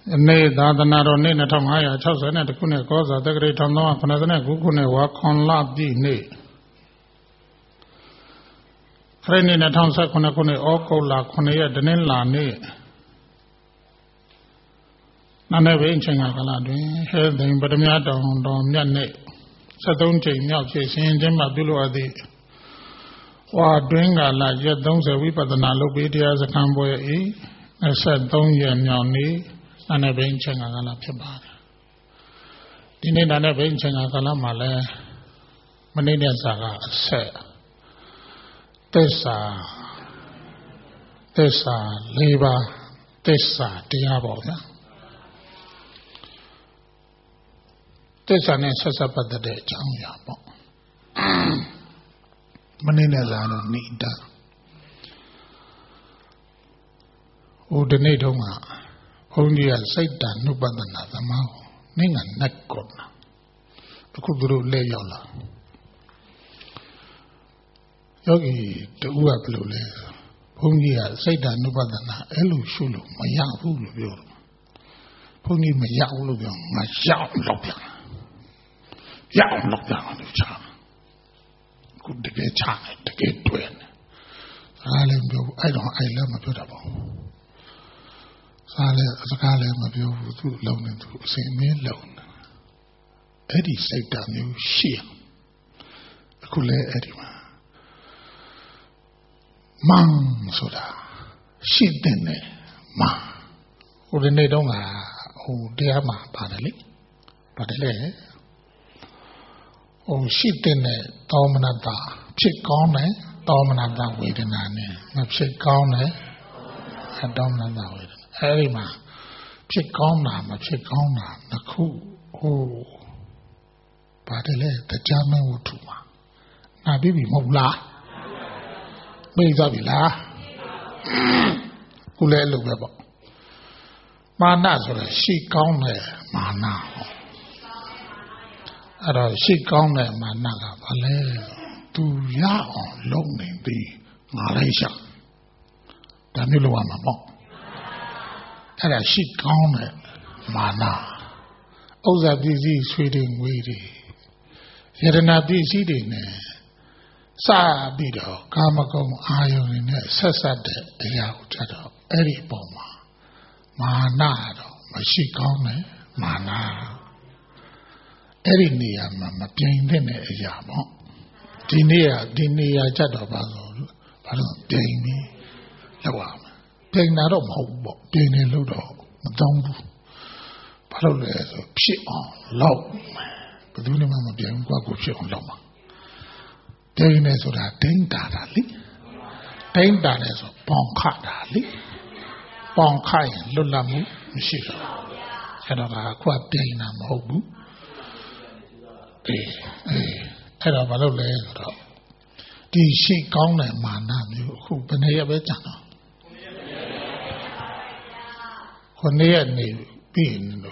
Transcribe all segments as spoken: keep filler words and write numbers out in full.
Nay, Dadana, Nina Tamaya, Chosen at Kune Kosa, the great Tanoa, Panazana, Kukune, work on love the nay. Friend in a town Sakunakune, Oko La Kunea, the Nilla ne. None of ancient Akaladi, held the Imbadamia down, down Yane. Satunche, Yaki, Saint Jemma below the Wa doing a la yet don't say we but the Nalobedia as a Camboya E. I said, don't ye and your knee. And a bench and a galapaba. Didn't a bench and a galamale. Manina Zaga said, Tessa, Tessa, Leva, Tessa, Diabola. Tessa necessary but the day, Jam Yabo. Manina Zano need that. Oh, the Nadoma. Only a Satan, no better than the mouth, Ning and neck corner. The Kuburu lay yola. Yogi, the Ua blue laser. Only a Satan, no better than Elu Shulu, my young fool of you. Pony my young look young, my young look young. Young look young on the charm. Could the get charm, the get twin. I don't, I love my beautiful. Sale Sakale Mabio to loan into Saint Me loan. Eddie said that you sheer. Kule Eddie. Mang soda. She didn't ma. Udine donga o deama padali. Padale. O she didn't dominata. Chick on it. Dominata waiting on it. My chick on it. And dominata waiting. Erima, Chicona, Machicona, Naku, oh, Padele, the German Utuma. Nabibi Mobla, Bezavila, Kulelu Bebo. Mana, she gone there, Mana. Ada she gone there, Managa, Vale, to Ya on lonely be Malaysia. Daniluama Mo. And I she gone it, Mana. Oh, that disease feeding weedy. Yet not this eating. Sa bido, Kamakom iron in it, Sessade, Yauchado, Eri Boma. Manado, but she gone it, Mana. Eri near Mamma Plain in it, Yamo. Dinia, Dinia Jadabazo, Pardon, Dini, Lawam. Paying not of hope, paying a load of Madame Parole, pit on low. But the woman being Guago ship on Loma. Paying as of that ding dadali. Ding that as of Bonkadali. Bonkai and Lulamu, Michelle. And of our quad ding and hobu. Eh, eh, and of a little later. The she gone and man, who been here with Jana. When they had been,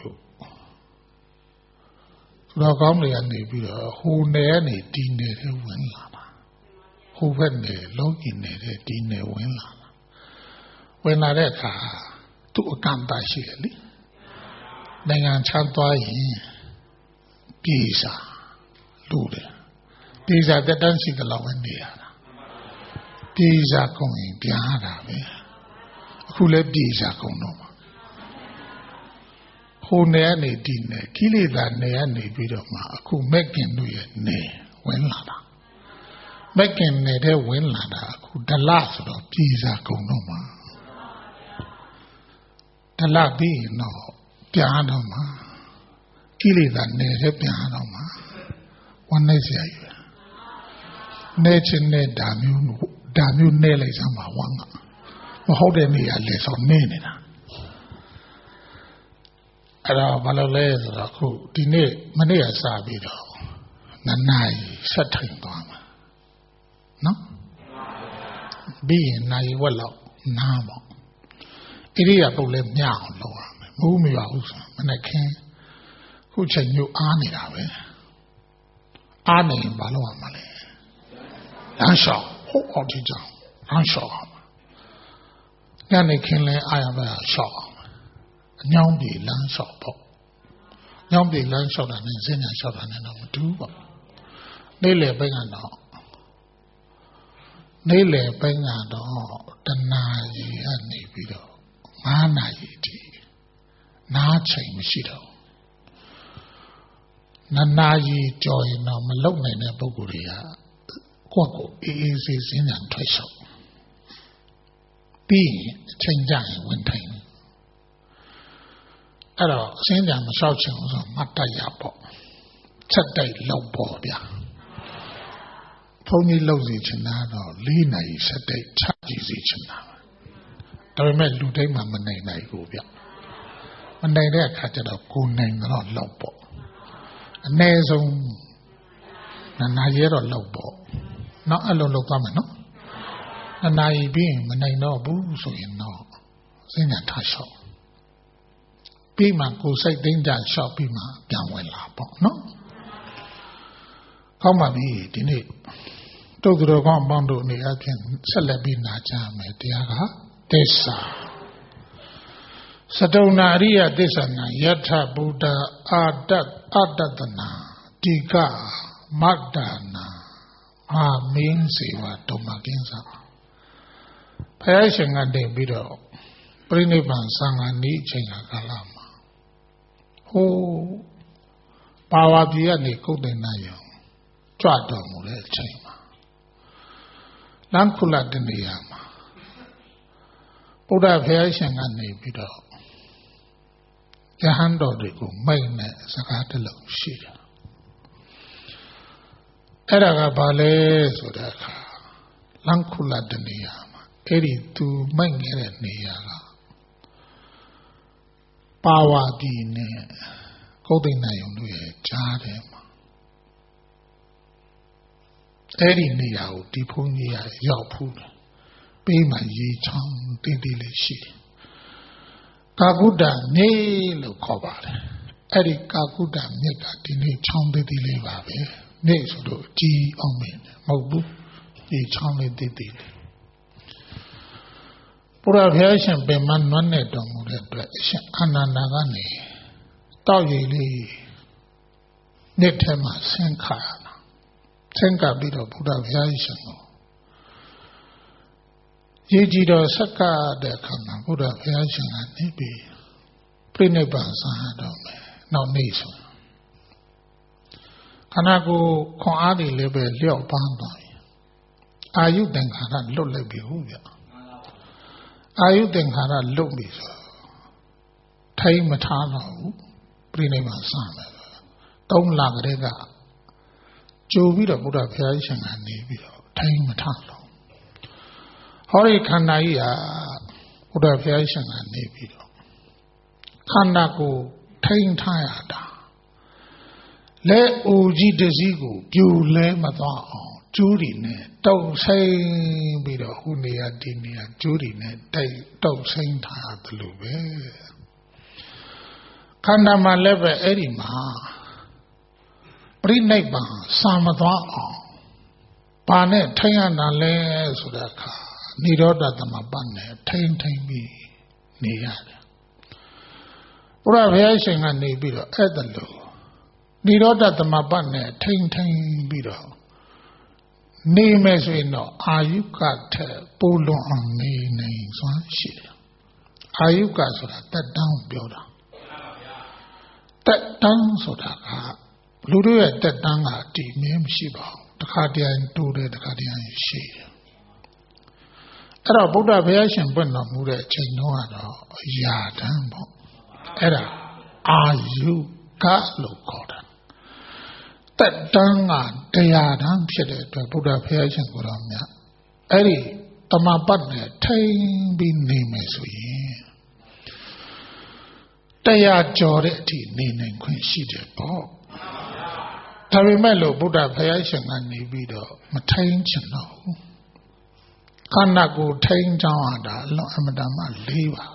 so come they had been who near any dinner win lama. Who when they look in a dinner win lama. When I read her to a canta shilly, then I chanted Pisa, Lude. These are the dancing along in the These are going behind who let these are going. Who near any dinner, kill it that near any bit of ma, who making do it nay, when lada. Making ne when lada, who the last of Pisa go no ma. The la be no, piano ma. Kill it that near piano ma. One is ya. Nature ne damn you, damn you nail is on my one. Hold any less on name. Ada balale raku dine mane sa bi do nanai sat thain twa ma no bi yin nai wat law na mo iriya puat le mya aw law ya me mu ma yaw hu so mane khin khu chain nyu a nida be a ne ba law ma le lan shaw ho aw ti jaw lan shaw ya ne khin le a ya ba shaw အညောင်းပြေလမ်းလျှောက်ပေါ့ညောင်းပြေလမ်းလျှောက်တာနဲ့စဉ္ညာလျှောက်တာနဲ့တော့မတူပေါ့နေ့လယ်ပိုင်းကတော့နေ့လယ်ပိုင်းကတော့တနာရီကနေပြီးတော့ငါးနာရီထိနားချိန်မရှိတော့နှစ်နာရီကြော်ရင်တော့မလုံနိုင်တဲ့ပုဂ္ဂိုလ်တွေကကိုယ့်ကိုအေးအေးဆေးဆေးနဲ့ထွက်လျှောက်ပြီးအချိန်ကြရင်ဝင်ထိုင်အဲ့တော့အစင်းကြံမလျှောက်ချင်ဘူးဆိုမှတ်တတ်ရပေါ့ချက်တိုက်လောက်ပေါ့ဗျာဘုန်းကြီးလောက်စီချင်တာတော့လေးနာရီဆက်တိုက်ချကြည့်စီချင်တာဒါပေမဲ့လူတိုင်းမှမနိုင်နိုင်ဘူးဗျမနိုင်တဲ့အခါကျတော့ကိုယ်နိုင်တော့လောက်ပေါ့အနည်းဆုံးနာနာရဲတော့လောက်ပေါ့နောက်အဲ့လိုလောက်သွားမယ်နော်နာနာရီပြီးရင်မနိုင်တော့ဘူးဆိုရင်တော့စဉ်းညာထားလျှောက်ပြီးမှကိုယ်စိတ်သိမ်းကြလျှောက်ပြီးမှပြန်ဝင်လာပေါ့နော်ကောင်းပါပြီဒီနေ့တို့သူတော်ကောင်းအပေါင်းတို့အနေအချင်းဆက်လက်ပြီးနာကြမယ်တရားကသစ္စာစတုဏအရိယသစ္စာနာယထဗုဒ္ဓအာတတ်အတတနာတိကမတ္တနာအာမင်းစေဝတုံမကင်းစာဘုရားရှင်ကနေပြီးတော့ပြိဋိဘံသံဃာနီးအချိန်ကာလမှာဟိုးပါဝါပြည်ကနေကုတ်တင်နာယုံကြွတော်မူတဲ့အချိန်မှာလမ်းခုလတ်တဲ့နေရာမှာဘုရားဘုရားရှင်ကနေပြီးတော့ယဟန်တော်တွေကိုမိတ်နဲ့စကားတလုံးရှိတယ်အဲ့ဒါကဘာလဲဆိုတဲ့အခါလမ်းခုလတ်တဲ့နေရာမှာအဲ့ဒီသူမိတ်နေတဲ့နေရာကပါဝါပြည်နဲ့ကုတ်သိဏယုံတို့ရဲ့ကြားထဲမှာအဲ့ဒီနေရာကိုဒီဘုန်းကြီးကရောက်ဖူးတယ်ပေးမှရေချောင်းတိတိလေးရှိတယ်ကာကုတ္တမြေလို့ခေါ်ပါတယ်အဲ့ဒီကာကုတ္တမြေကဒီနေ့ချောင်းတိတိလေးပါပဲနေ့ဆိုတော့ကြီးအောင်မင်းမဟုတ်ဘူးဒီချောင်းလေးတိတိလေးဘုရားဘုရားရှင်ပင်မနွမ်းနဲ့တော်မူတဲ့အတွက်အရှင်အာနန္ဒာကနေတောက်ရည်လေးနေ့ထဲမှာဆင်းခါရတာဆင်းကပ်ပြီးတော့ဘုရားဘုရားရှင်ကိုရေကြည်တော်ဆက်ကတဲ့အခါမှာဘုရားဘုရားရှင်ကနေပြီးပြိဋိဘံဆံတော်မယ်နောက်နေ့ဆိုခန္ဓာကိုယ်ခွန်အားတွေလည်းပဲလျော့ပန်းသွားပြီအာယုသင်္ခါရလွတ်လိုက်ပြီဟုတ်ဗျအာယုသင်္ခါရလွတ်ပြီဆိုထိုင်မထားတော့ဘူးပြိဋိဘံဆံမယ်သုံးလကလေးကကြိုပြီးတော့ဘုရားဘုရားရှင်ကနေပြီးတော့ထိုင်မထားတော့ဟောဒီခန္ဓာကြီးဟာဘုရားဘုရားရှင်ကနေပြီးတော့ခန္ဓာကိုထိန်းထားရတာလက်အိုကြီးတစည်းကိုပြိုလဲမသွားအောင်ကျိုးတွေနဲ့တုပ်ဆိုင်ပြီးတော့ဟိုနေရာဒီနေရာကျိုးတွေနဲ့တိုက်တုပ်ဆိုင်ထားရတယ်လို့ပဲခန္ဓာမှာလည်းပဲအဲ့ဒီမှာပြိဋိဘံစာမသွားအောင်ဘာနဲ့ထိန်းရတာလဲဆိုတဲ့အခါနိရောဓသမပတ်နဲ့ထိန်းထိန်းပြီးနေရတယ်ဘုရားဘုရားရှင်ကနေပြီးတော့အဲ့ဒါလို့နိရောဓသမပတ်နဲ့ထိန်းထိန်းပြီးတော့နေမယ်ဆိုရင်တော့အာယုကထက်ပိုလွန်အောင်နေနိုင်စွမ်းရှိတယ်အာယုကဆိုတာတက်တန်းပြောတာတက်တန်းဆိုတာကလူတို့ရဲ့တက်တန်းကတည်မြဲမရှိပါဘူးတခါတည်းတိုးတယ်တခါတည်းရှိတယ်အဲ့တော့ဗုဒ္ဓဘုရားရှင်ပွင့်တော်မူတဲ့အချိန်တုန်းကတော့အရာတန်းပေါ့အဲ့ဒါအာယုကလို့ခေါ်တာတက်တန်းကတရားတန်းဖြစ်တဲ့အတွက်ဗုဒ္ဓဘုရားရှင်ကိုယ်တော်မြတ်အဲ့ဒီတမပတ်နဲ့ထိန်းပြီးနေမယ်ဆိုရင်တရားကြော်တဲ့အထိနေနိုင်ခွင့်ရှိတယ်ပေါ့ဒါပေမဲ့လို့ဗုဒ္ဓဘုရားရှင်ကနေပြီးတော့မထိန်းချင်တော့ဘူးခန္ဓာကိုယ်ထိန်းချောင်းရတာအလွန်အမတန်မှလေးပါ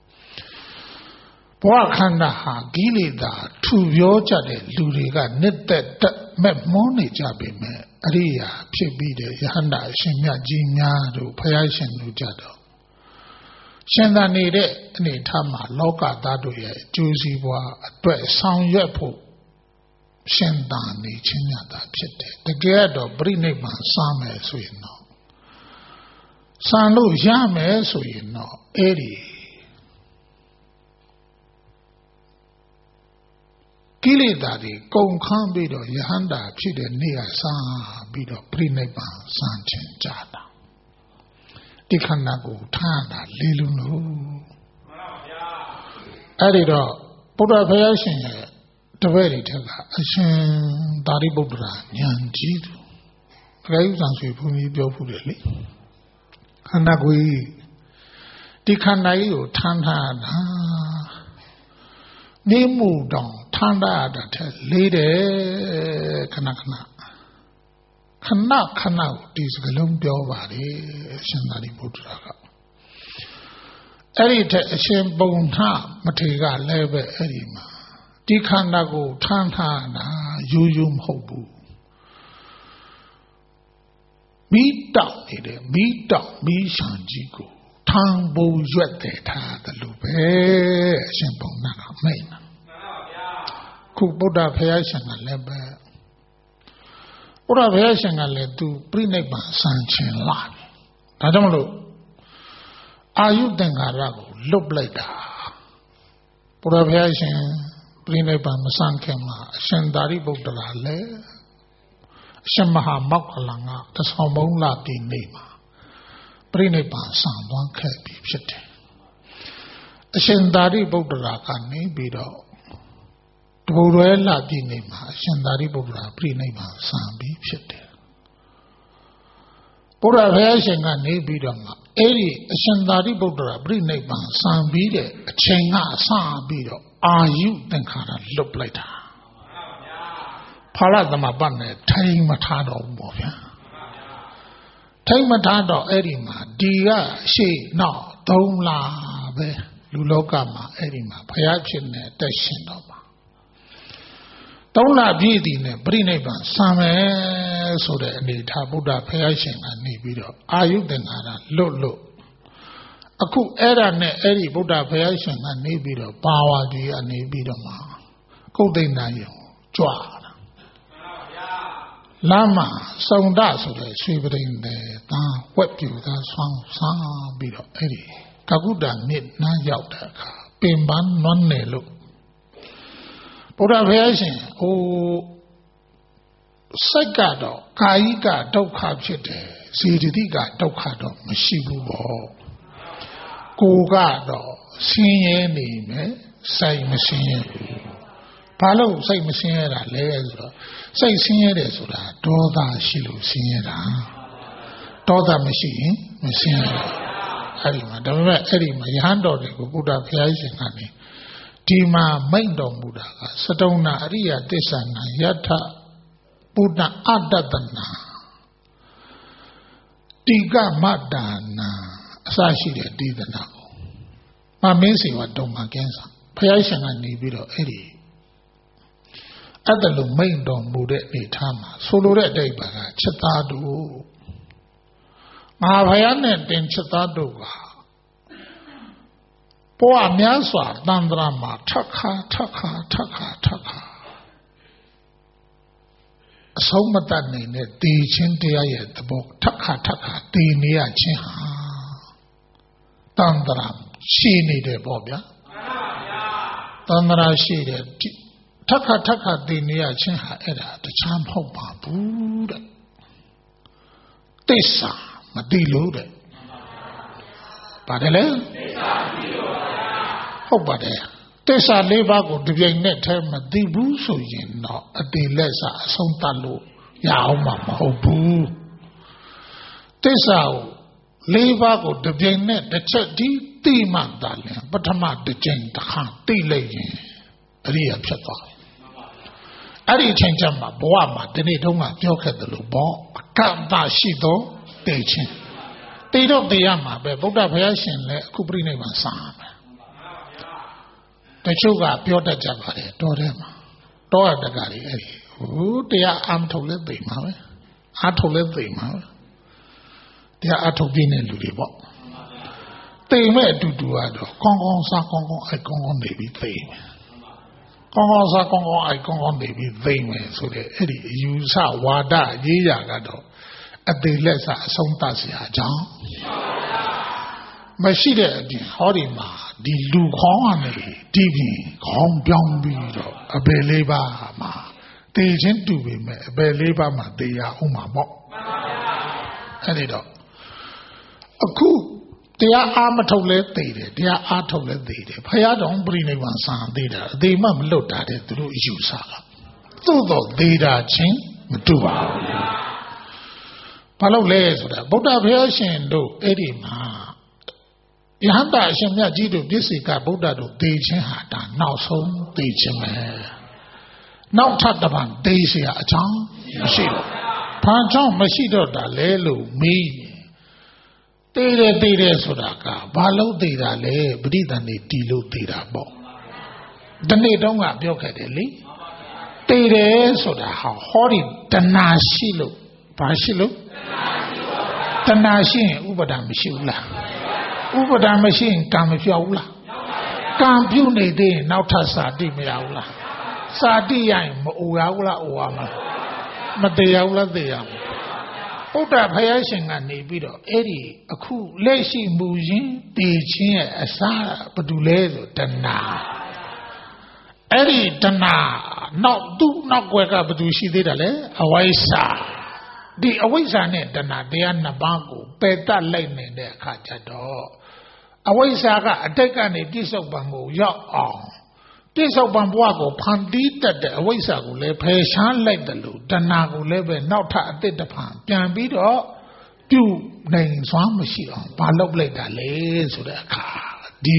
ဘဝခန္ဓာဟာကိလေသာထူပြောကြတဲ့လူတွေကနှစ်သက်တက်မဲ့မွန်းနေကြပေမဲ့အရိယာဖြစ်ပြီးတဲ့ယဟန္တာအရှင်မြတ်ကြီးများတို့ဘုရားရှင်တို့ကြတော့ရှင်သာနေတဲ့အနေထားမှာလောကသားတို့ရဲ့အကျိုးစီးပွားအတွက်ဆောင်ရွက်ဖို့ရှင်သာနေခြင်းညတာဖြစ်တယ်တကယ်တော့ပြိဋိဘံစမယ်ဆိုရင်တော့စံလို့ရမယ်ဆိုရင်တော့အဲ့ဒီကိလေသာတွေကုန်ခန်းပြီးတော့ယဟန္တာဖြစ်တဲ့နေရာစပြီးတော့ပြိဋိဘံစံခြင်းကြတာဒီခန္ဓာကိုထားတာလေးလုံးလို့မှန်ပါဗျာအဲ့ဒီတော့ဘုရားဘုရားရှင်ရဲ့တပည့်တွေထက်ကအရှင်သာရိပုတ္တရာဉာဏ်ကြီးသူပရိယုဇံဆွေဘုန်းကြီးပြောဖူးတယ်လေခန္ဓာကိုယ်ဒီခန္ဓာကြီးကိုထမ်းထားတာနေမှုတောင်ထမ်းထားတာထက်လေးတယ်ခဏခဏခဏခဏဒီစကလုံးပြောပါတယ်အရှင်သာရိပုတ္တရာကအဲ့ဒီထက်အရှင်ပုံထမထေရကလည်းပဲအဲ့ဒီမှာဒီခန္ဓာကိုထမ်းထားတာရိုးရိုးမဟုတ်ဘူးမိတောက်နေတယ်မိတောက်မိရှံကြီးကိုထမ်းပုံရွက်တယ်ထားတယ်လို့ပဲအရှင်ပုံနာကမိတ်နာခုဗုဒ္ဓဘုရားရှင်ကလည်းပဲဘုရားဘုရားရှင်ကလည်းသူပြိဋိဘံစံချင်လာဒါကြောင့်မလို့အာယုသင်္ခါရကိုလွတ်လိုက်တာဘုရားဘုရားရှင်ပြိဋိဘံမစံခင်မှာအရှင်သာရိပုတ္တရာလည်းအရှင်မဟာမောက္ခလန်ကတဆောင်မုံလာပြည်နေမှာပြိဋိဘံစံသွားခဲ့ပြီဖြစ်တယ်အရှင်သာရိပုတ္တရာကနေပြီးတော့တဘူရဲလာပြည်နေမှာအရှင်သာရိပုတ္တရာပြိဋိဘံစံပြီးဖြစ်တယ်ဘုရားဘုရားရှင်ကနေပြီးတော့မှအဲ့ဒီအရှင်သာရိပုတ္တရာပြိဋိဘံစံပြီးတဲ့အချိန်ကစပြီးတော့အာယုသင်္ခါရလွတ်လိုက်တာဖာရသမပတ်နဲ့ထိမထားတော့ဘူးပေါ့ဗျာထိမထားတော့အဲ့ဒီမှာဒီကရှေ့နောက်သုံးလာပဲလူလောကမှာအဲ့ဒီမှာဘုရားဖြစ်နေတက်ရှင်တော့မှာသုံးလပြည့်တည်နဲ့ပြိဋိဘံစံမယ်ဆိုတဲ့အနေထားဗုဒ္ဓဘုရားရှင်ကနေပြီးတော့အာယုသင်္ခါရလွတ်လွတ်အခုအဲ့ဒါနဲ့အဲ့ဒီဗုဒ္ဓဘုရားရှင်ကနေပြီးတော့ပါဝါကြီးကနေပြီးတော့မှကုတ်သိဏယုံကြွားတာလမ်းမှာစုံဒဆိုတဲ့ရွှေပရိန်တဲ့သားဝက်ပြူသားဆွမ်းစားပြီးတော့အဲ့ဒီကကုတ္တမြစ်နားရောက်တဲ့အခါပင်ပန်းနွမ်းနယ်လို့ဘုရားဘုရားရှင်ဟိုစိတ်ကတော့ကာယိကဒုက္ခဖြစ်တယ်စေတသိကဒုက္ခတော့မရှိဘူးပေါ့ကိုကတော့ဆင်းရဲနေမယ်စိတ်မဆင်းရဲဘူးဘာလို့စိတ်မဆင်းရဲတာလဲဆိုတော့စိတ်ဆင်းရဲတယ်ဆိုတာဒေါသရှိလို့ဆင်းရဲတာဒေါသမရှိရင်မဆင်းရဲဘူးအဲ့ဒီမှာဒါပေမဲ့အဲ့ဒီမှာယဟန်တော်တွေကိုဘုရားဘုရားရှင်ကနေဒီမှာမိန့်တော်မူတာကစတုဏအရိယသစ္ဆာနာယထပုဒ္ဒအတ္တတနာတိကမတ္တနာအစရှိတဲ့ဒေသနာကိုမမင်းစီဝတုံမှာကင်းစားဘုရားရှင်ကနေပြီးတော့အဲ့ဒီအဲ့ဒါလိုမိန့်တော်မူတဲ့အနေထားမှာဆိုလိုတဲ့အတိတ်ဘာကချက်သားတို့မဟာဘုရားနဲ့တင်ချက်သားတို့ကပေါ်အများစွာတန်ត្រာမှာထက်ခါထက်ခါထက်ခါထက်ခါအဆုံးမတတ်နေတဲ့တည်ခြင်းတရားရဲ့သဘောထက်ခါထက်ခါတည်နေရခြင်းဟာတန်ត្រာရှိနေတယ်ပေါ့ဗျာတန်ត្រာရှိတယ်ထက်ခါထက်ခါတည်နေရခြင်းဟာအဲ့ဒါတခြားမဟုတ်ပါဘူးတဲ့သစ္စာမသိလို့တဲ့ပါတယ်လေသစ္စာသိလို့ဟုတ်ပါတယ်သစ္စာလေးပါးကိုဒီပြိုင်နဲ့ထဲမသိဘူးဆိုရင်တော့အတိလက်စာအဆုံးသတ်လို့ရအောင်မှာမဟုတ်ဘူးသစ္စာကိုလေးပါးကိုဒီပြိုင်နဲ့တစ်ချက်ဒီသိမှသာလဲပထမတစ်ချိန်တစ်ခါသိလိုက်ရင်အရိယာဖြစ်သွားတယ်အဲ့ဒီအချိန်ကျမှဘဝမှာဒီနေ့တုန်းကပြောခဲ့တယ်လို့ပေါ့အကန့်အသတ်ရှိသောသိခြင်းသိတော့သိရမှာပဲဗုဒ္ဓဘုရားရှင်လည်းအခုပြိဋိဘံစံမယ်တချို့ကပြောတတ်ကြပါတယ်တော်တယ်မှာတောရတကတွေအဲ့ဒီဟိုတရားအမထုတ်လဲသိမှာပဲအထုတ်လဲသိမှာပဲတရားအထုတ်ပြင်းတဲ့လူတွေပေါ့သိမဲ့အတူတူကတော့ကောင်းကောင်းစားကောင်းကောင်းအိုက်ကောင်းကောင်းနေပြီးသိမယ်ကောင်းကောင်းစားကောင်းကောင်းအိုက်ကောင်းကောင်းနေပြီးသိမယ်ဆိုတဲ့အဲ့ဒီအယူဆဝါဒရေးရာကတော့အသေးလက်စအဆုံးသတ်စရာအကြောင်းမရှိတဲ့အပြင်ဟောဒီမှာဒီလူခေါင်းကနေဒီပြင်ခေါင်းပြောင်းပြီးတော့အပေလေးပါမှာတေချင်းတူပေမဲ့အပေလေးပါမှာတေရအောင်မှာပေါ့အဲ့ဒီတော့အခုတရားအားမထုတ်လဲသိတယ်တရားအားထုတ်လဲသိတယ်ဖယားတော်ပြိနိဗ္ဗာန်ဆံသိတာအသေးမှမလွတ်တာတဲ့သူတို့အယူဆကသို့တော့သိတာချင်းမတူပါဘူးဘာလို့လဲဆိုတာဗုဒ္ဓဘုရားရှင်တို့အဲ့ဒီမှာယဟန္တာအရှင်မြတ်ကြီးတို့ပြည့်စုံကဗုဒ္ဓတို့သိချင်းဟာဒါနောက်ဆုံးသိချင်းပဲနောက်ထပ်တစ်ပတ်သိเสียအကြောင်းမရှိဘူးဘာကြောင့်မရှိတော့တာလဲလို့မေးသိတယ်သိတယ်ဆိုတာကဘာလို့သိတာလဲပဋိသန္ဓေတီလို့သိတာပေါ့ဒီနေ့တုန်းကပြောခဲ့တယ်လေသိတယ်ဆိုတာဟာဟောဒီတဏှာရှိလို့ဘာရှိလို့တဏှာရှိရင်ဥပဒါမရှိဘူးလားဥပဒါမရှိရင်ကံမပြောက်ဘူးလားကံပြုတ်နေသေးရင်နောက်ထပ်စာတိမရဘူးလားစာတိရရင်မအိုရဘူးလားအိုရမလားမတရားဘူးလားသိရမှာဗုဒ္ဓဘုရားရှင်ကနေပြီးတော့အဲ့ဒီအခုလက်ရှိမူရင်းတည်ခြင်းရဲ့အစားဘာတူလဲဆိုတဏှာအဲ့ဒီတဏှာနောက်သူ့နောက်ွယ်ကဘာတူရှိသေးတယ်လဲအဝိဇ္ဇာဒီအဝိဇ္ဇာနဲ့တဏှာတရားနှစ်ပါးကိုပယ်တတ်လိုက်နေတဲ့အခါကျတော့အဝိဇ္ဇာကအတိတ်ကနေပြစ္ဆုတ်ပံကိုရောက်အောင်ပြစ္ဆုတ်ပံဘဝကိုဖန်တီးတတ်တဲ့အဝိဇ္ဇာကိုလည်းဖယ်ရှားလိုက်တယ်လို့တဏှာကိုလည်းပဲနောက်ထပ်အသစ်တစ်ဖန်ပြန်ပြီးတော့ပြုနိုင်စွမ်းမရှိအောင်ဘာလုပ်လိုက်တာလဲဆိုတဲ့အခါဒီ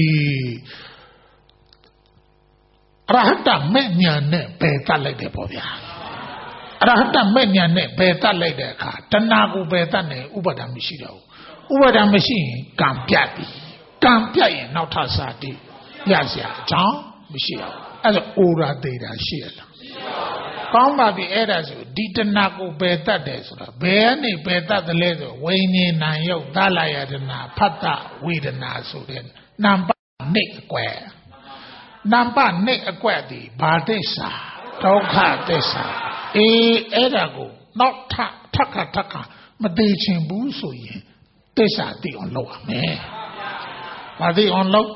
အရဟတမေညာနဲ့ပယ်တတ်လိုက်တယ်ပေါ့ဗျာအရဟတမေညာနဲ့ပယ်တတ်လိုက်တဲ့အခါတဏှာကိုပယ်တတ်နေဥပါဒံမရှိတော့ဘူးဥပါဒံမရှိရင်ကံပြတ်ပြီကံပြတ်ရင်နောက်ထပ်စာတိရစရာအကြောင်းမရှိတော့အဲ့ဒါအိုရာသေးတာရှိရလားကောင်းပါပြီအဲ့ဒါဆိုဒီတဏှာကိုပယ်တတ်တယ်ဆိုတာဘယ်ကနေပယ်တတ်တယ်လဲဆိုဝိညာဉ်နာယုတ်သလယတနာဖတ်တဝေဒနာဆိုတဲ့နံပါတ်နှစ်အကွယ်နံပါတ်နှစ်အကွက်ဒီဘာသစ္စာဒုက္ခသစ္စာအေးအဲ့ဒါကိုနောက်ထပ်ထပ်ခါထပ်ခါမသိချင်ဘူးဆိုရင်သစ္စာသိအောင်လုပ်ရမယ်ဘာသိအောင်လုပ်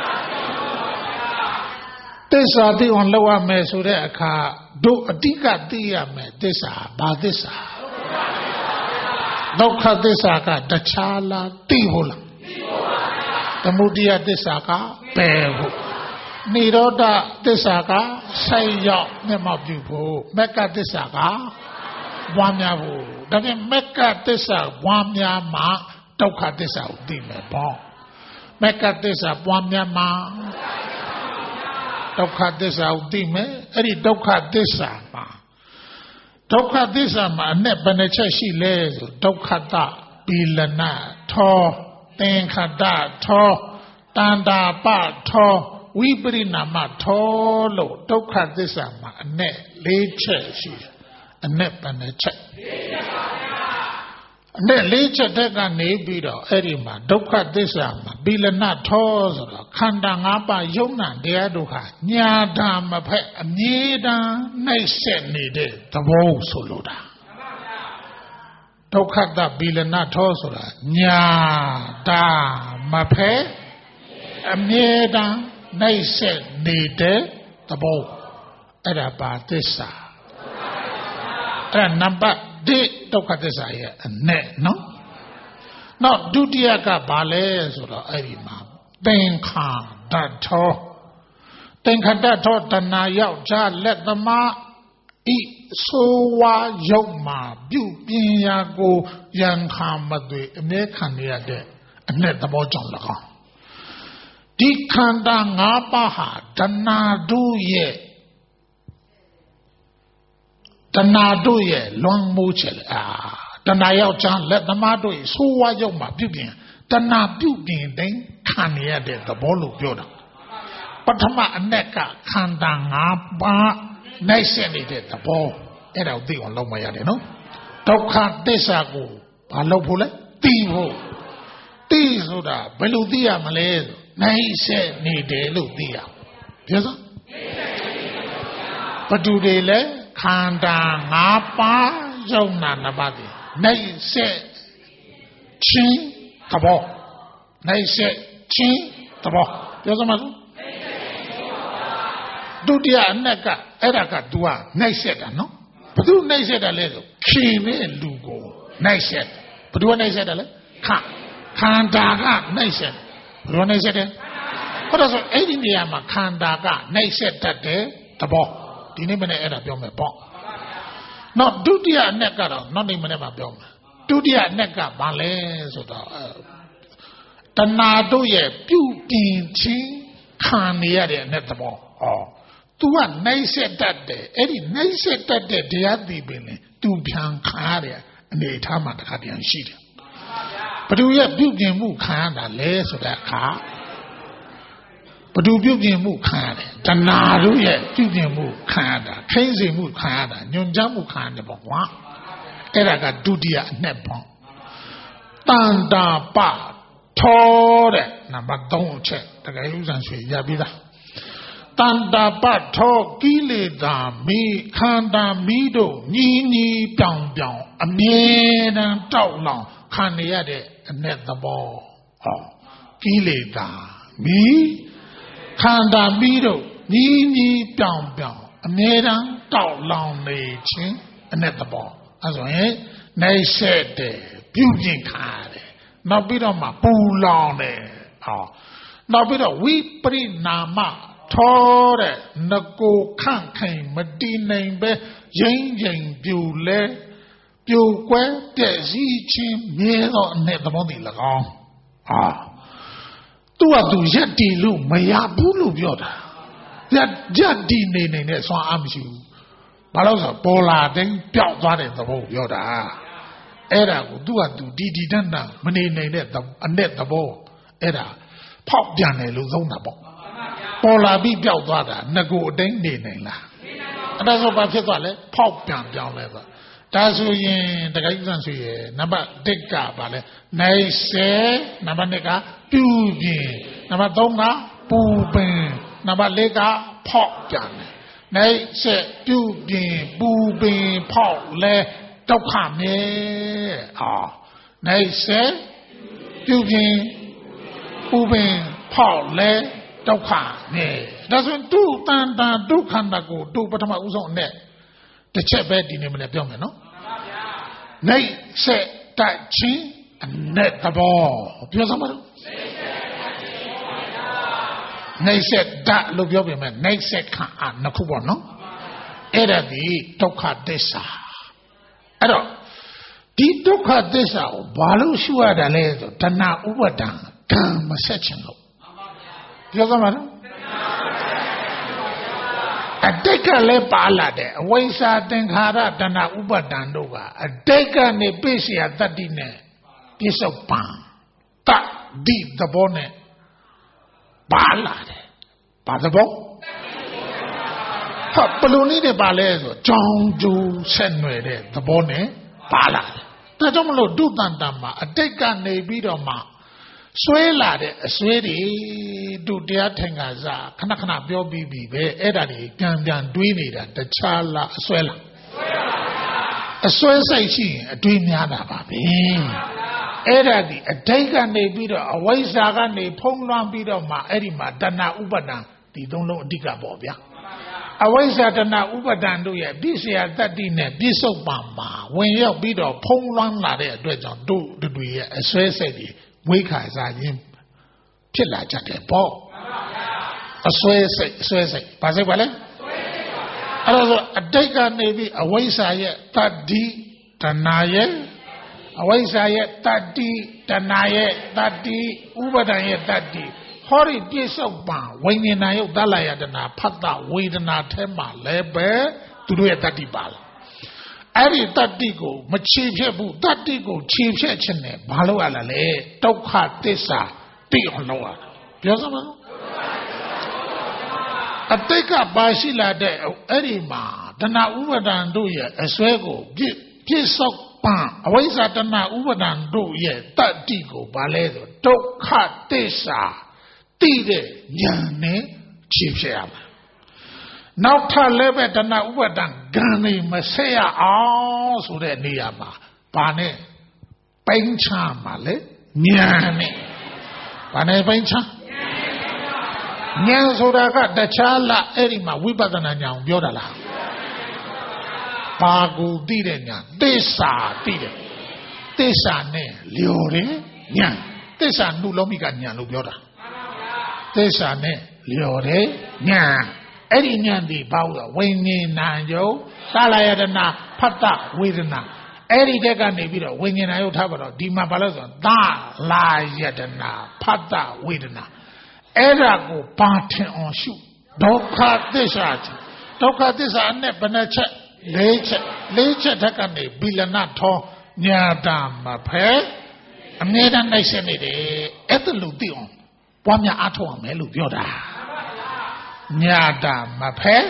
သစ္စာသိအောင်လုပ်ရမယ်ဆိုတဲ့အခါတို့အတိကသိရမယ်သစ္စာဘာသစ္စာဒုက္ခသစ္စာကတခြားလားသိဖို့လားသမုဒိယသစ္စာကပယ်ဖို့နိရောဓသစ္စာကဆက်ရောက်မျက်မှောက်ပြုဖို့မက္ကသစ္စာကပွားများဖို့ဒါပြန်မက္ကသစ္စာပွားများမှဒုက္ခသစ္စာကိုသိမယ်ပေါ့မက္ကသစ္စာပွားများမှဒုက္ခသစ္စာကိုသိမယ်အဲ့ဒီဒုက္ခသစ္စာမှာဒုက္ခသစ္စာမှာအ내ဘယ်နှချက်ရှိလဲဆိုဒုက္ခတပီလနထောသင်္ခတထောတန္တာပထောဝိပရိနာမထောလို့ဒုက္ခသစ္စာမှာအ내လေးချက်ရှိတယ်အ내ဘယ်နှချက်အ내လေးချက်တက်ကနေပြီးတော့အဲ့ဒီမှာဒုက္ခသစ္စာမှာပီလနထောဆိုတော့ခန္ဓာ၅ပါးယုံနာတရားတို့ဟာညာတာမဖက်အမြဲတမ်းနှိမ့်ဆက်နေတဲ့သဘောဆိုလိုတာဒုက္ခတပီလနထောဆိုတာညာတာမဖက်အမြဲတမ်းနှိမ့်ဆက်နေတဲ့သဘောအဲ့ဒါပါသစ္စာအဲ့ဒါနံပါတ်ဒီဒုက္ခသစ္စာရဲ့အ내နော်နောက်ဒုတိယကဘာလဲဆိုတော့အဲ့ဒီမှာသင်္ခါတထောသင်္ခါတထောတဏှာယောက်ျားလက်သမားဤဆိုဝါယုတ်မှာပြုပြင်ရာကိုယံခါမသွေအမြဲခံရတဲ့အ내သဘောကြောင့်၎င်းဒီခန္ဓာ၅ပါးဟာတဏှာတို့ရဲ့တဏှာတို့ရဲ့လွန်မိုးချက်လေအာတဏှာယောက်ျားလက်သမားတို့ရဲ့ဆိုးဝါးရုပ်မှာပြုပြင်တဏှာပြုပြင်တဲ့ခံရတဲ့သဘောလို့ပြောတာပထမအ내ကခန္ဓာ၅ပါးနိုင်ဆက်နေတဲ့သဘောအဲ့ဒါကိုသိအောင်လုပ်မှရတယ်နော်ဒုက္ခသစ္စာကိုဘာလုပ်ဖို့လဲသိဖို့သိဆိုတာဘယ်လိုသိရမလဲဆိုနိုင်ဆက်နေတယ်လို့သိရပြောစမ်းဘသူတွေလဲခန္ဓာ၅ပါးယုံနာနှစ်ပါးတွေနိုင်ဆက်ချင်းသဘောနိုင်ဆက်ချင်းသဘောပြောစမ်းပါစို့ဒုတိယအနက်ကအဲ့ဒါက तू ကနိုင်ဆက်တာနော်ဘသူနိုင်ဆက်တာလဲဆိုခင်တဲ့လူကိုနိုင်ဆက်ဘသူကနိုင်ဆက်တာလဲခခန္ဓာကနိုင်ဆက်ဘယ်လိုနိုင်ဆက်တယ်ဟုတ်တယ်ဆိုအဲ့ဒီနေရာမှာခန္ဓာကနိုင်ဆက်တတ်တယ်သဘောဒီနေ့မနေ့အဲ့ဒါပြောမယ်ပေါ့နော်ဒုတိယအနက်ကတော့နောက်နေ့မနေ့မှာပြောမယ်ဒုတိယအနက်ကဘာလဲဆိုတော့တဏှာတို့ရဲ့ပြုပြင်ခြင်းခံနေရတဲ့အနက်သဘောဟော तू ကနိုင်ဆက်တတ်တယ်အဲ့ဒီနိုင်ဆက်တတ်တဲ့တရားသိပင်လေ तू ပြန်ခါရတဲ့အနေအထားမှာတခါတည်းရှိတယ်ဘသူရဲ့ပြုပြင်မှုခံရတာလဲဆိုတဲ့အခါဘသူပြုပြင်မှုခံရတယ်တဏှာတို့ရဲ့ပြုပြင်မှုခံရတာခိမ့်စေမှုခံရတာညွန်ကြားမှုခံရတယ်ပေါ့ကွာအဲ့ဒါကဒုတိယအနှစ်ပေါ့တန်တာပထောတဲ့နံပါတ်သုံးအချက်တကယ်ဥစ္စာဆွေရပြီလားတန်တာပထောကိလေသာမိခန္ဓာမိတို့ညီညီပြောင်ပြောင်အမြဲတမ်းတောက်လောင်ခံနေရတဲ့အ내သဘောဟောကိလေသာမိခန္ဓာမိတို့ညီညီပြောင်ပြောင်အမြဲတမ်းတောက်လောင်နေခြင်းအ내သဘောအဲဆိုရင်နိုင်ဆက်တယ်ပြုပြင်ခါတယ်နောက်ပြီးတော့မှပူလောင်တယ်ဟောနောက်ပြီးတော့ဝိပရိနာမထောတဲ့ငကိုခန့်ခိုင်မတည်နိုင်ပဲရင်းရင်ပြူလဲပြိုကွဲပြည့်စည်ခြင်းမြဲသောအ내သဘောတည်၎င်းဟာသူ့ဟာသူရက်တည်လို့မရဘူးလို့ပြောတာရက်ရက်တည်နေနေတဲ့ဆွမ်းအားမရှိဘူးဘာလို့ဆိုပေါ်လာတဲ့ပျောက်သွားတဲ့သဘောပြောတာအဲ့ဒါကိုသူ့ဟာသူဒီဒီတတ်တာမနေနိုင်တဲ့အ내သဘောအဲ့ဒါဖောက်ပြန်တယ်လို့သုံးတာပေါ့ပေါ်လာပြီးပျောက်သွားတာငကိုအတိုင်းနေနိုင်လားအဲ့ဒါဆိုဘာဖြစ်သွားလဲဖောက်ပြန်ပြောင်းလဲသွားဒါဆိုရင်တခါကြီးဆန်ဆွေရနံပါတ်တစ်ကပါလဲနိုင်စေနံပါတ်နှစ်ကပြုပြင်နံပါတ်သုံးကပူပင်နံပါတ်လေးကဖောက်ပြန်တယ်နိုင်စေပြုပြင်ပူပင်ဖောက်လဲဒုက္ခမြေအာနိုင်စေပြုပြင်ပူပင်ဖောက်လဲဒုက္ခမြေဒါဆိုရင်ဒုတန်တာဒုက္ခန္တာကိုဒုပထမဥဆုံးအနဲ့တစ်ချက်ပဲဒီနေ့မနေ့ပြောမယ်နော်နိုင်ဆက်တတ်ချင်းအ내သဘောပြောစမ်းပါတော့နိုင်ဆက်တတ်လို့ပြောပြင်မယ်နိုင်ဆက်ခံအနှစ်ခုပေါ့နော်အဲ့ဒါဒီဒုက္ခသစ္စာအဲ့တော့ဒီဒုက္ခသစ္စာကိုဘာလို့ရှုရတာလဲဆိုတဏှာဥပါဒံကံမဆက်ချင်လို့ပြောစမ်းပါတော့အတိတ်ကလည်းပါလာတယ်အဝိဇ္ဇာသင်္ခါရတဏှာဥပါဒံတို့ကအတိတ်ကနေပိစ္ဆယတတ္တိနဲ့ပြစ္ဆုတ်ပံတတ္တိသဘောနဲ့ပါလာတယ်ဘာသဘောဟာဘလို့နည်းနဲ့ပါလဲဆိုကြောင်းကျိုးဆက်နွယ်တဲ့သဘောနဲ့ပါလာတယ်ဒါကြောင့်မလို့ဒုတန်တမှာအတိတ်ကနေပြီးတော့မှဆွဲလာတဲ့အဆွဲတွေဒုတရားထိုင်ကစားခဏခဏပြောပြီးပြီပဲအဲ့ဒါတွေပြန်ပြန်တွေးနေတာတခြားလားအဆွဲလားအဆွဲစိတ်ရှိရင်အတွေးများတာပါပဲအဲ့ဒါဒီအတိတ်ကနေပြီးတော့အဝိဇ္ဇာကနေဖုံးလွှမ်းပြီးတော့မှအဲ့ဒီမှာတဏှာဥပါဒံဒီသုံးလုံးအဓိကပေါ့ဗျာအဝိဇ္ဇာတဏှာဥပါဒံတို့ရဲ့ပြစ္ဆယတတ္တိနဲ့ပြစ္ဆုတ်ပံမှာဝင်ရောက်ပြီးတော့ဖုံးလွှမ်းလာတဲ့အတွက်ကြောင့်တို့တွေရဲ့အဆွဲစိတ်တွေဝိခါစားခြင်းဖြစ်လာကြတယ်ပေါ့အဆွဲစိတ်အဆွဲစိတ်ဘာစိတ်ပါလဲအဲ့ဒါဆိုအတိတ်ကနေပြီးအဝိဇ္ဇာရဲ့တတ္တိတဏှာရဲ့အဝိဇ္ဇာရဲ့တတ္တိတဏှာရဲ့တတ္တိဥပါဒံရဲ့တတ္တိဟောဒီပြစ္ဆုတ်ပံဝိညာဏယုတ်သလယတနာဖတ်တာဝေဒနာထဲမှာလည်းပဲသူတို့ရဲ့တတ္တိပါလားအဲ့ဒီတတ္တိကိုမချေဖြတ်ဘူးတတ္တိကိုချေဖြတ်ခြင်းနဲ့ဘာလို့ရလဲလဲဒုက္ခသစ္စာသိအောင်လုပ်ရတာပြောစမ်းပါအတိတ်ကပါရှိလာတဲ့အဲ့ဒီမှာတဏှာဥပါဒံတို့ရဲ့အစွဲကိုပြည့်ပြည့်စုံပံအဝိဇ္ဇတဏဥပါဒံတို့ရဲ့တတ္တိကိုဘာလဲဆိုဒုက္ခသစ္စာသိတဲ့ဉာဏ်နဲ့ခြေဖြစ်ရမှာနောက်ထပ်လည်းပဲတဏဥပါဒံဂံနေမဆက်ရအောင်ဆိုတဲ့နေရာမှာဘာနဲ့ပိန်းချမှာလဲဉာဏ်နဲ့ဘာနဲ့ပိန်းချဉာဏ်ဆိုတာကတခြားလားအဲ့ဒီမှာဝိပဿနာဉာဏ်ကိုပြောတာလားဘာကိုသိတဲ့ဉာဏ်သစ္စာသိတယ်သစ္စာနဲ့လျော်တယ်ဉာဏ်သစ္စာနှုတ်လုံးမိကဉာဏ်လို့ပြောတာသစ္စာနဲ့လျော်တယ်ဉာဏ်အဲ့ဒီဉာဏ်ဒီဘာလို့ဝိညာဏယုတ်သာလယတနာဖတ်တဝေဒနာအဲ့ဒီတက်ကနေပြီးတော့ဝိညာဏယုတ်ထားပါတော့ဒီမှာဘာလို့ဆိုသာလာယတနာဖတ်တဝေဒနာအဲ့ဒါကိုပါထင်အောင်ရှုဒုက္ခသစ္စာဒုက္ခသစ္စာနဲ့ဘယ်နှချက်လေးချက်လေးချက်ထက်ကနေဘီလနာထောညာတာမဖဲအမြဲတမ်းနှိုက်ဆက်နေတယ်အဲ့ဒါလို့သိအောင်ပွားများအားထုတ်အောင်မယ်လို့ပြောတာညာတာမဖဲ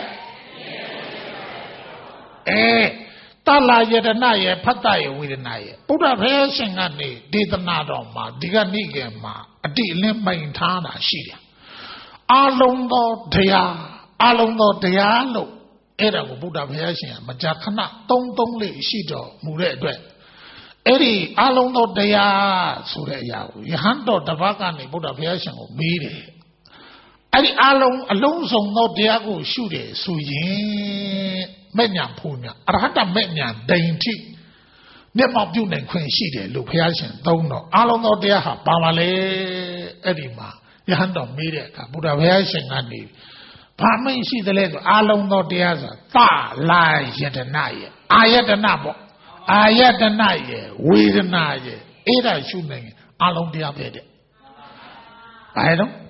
အဲတလာယတနာရဲ့ဖတ်တရဲ့ဝေဒနာရဲ့ဘုရားဖះရှင်ကနေဒေသနာတော်မှာဒီကနေ့ကမှာအတိအလင်းပိုင်ထားတာရှိတယ်အာလုံးသောတရားအာလုံးသောတရားလို့အဲ့ဒါကိုဘုရားဖះရှင်ကမကြာခဏသုံးသုံးလေးရှိတော်မူတဲ့အတွက်အဲ့ဒီအာလုံးသောတရားဆိုတဲ့အရာကိုယဟန်တော်တစ်ပါးကနေဘုရားဖះရှင်ကိုမေးတယ်အဲ့ဒီအာလုံးအလုံးစုံသောတရားကိုရှုတယ်ဆိုရင်မဲ့ညာဖူညာအရဟတမဲ့ညာဒိန်ထိမျက်မှောက်ပြုနိုင်ခွင့်ရှိတယ်လို့ဘုရားရှင်သုံးတော့အာလုံးသောတရားဟာပါပါလေအဲ့ဒီမှာယဟန်တော်မေးတဲ့အခါဘုရားဘုရားရှင်ကနေဘာမင်းရှိတယ်လဲဆိုအာလုံးသောတရားဆိုသလာယတနာရဲ့အာယတနာပေါ့အာယတနာရဲ့ဝေဒနာရဲ့အဲ့ဒါရှုနိုင်ရင်အာလုံးတရားပဲတဲ့ဘာလဲတော့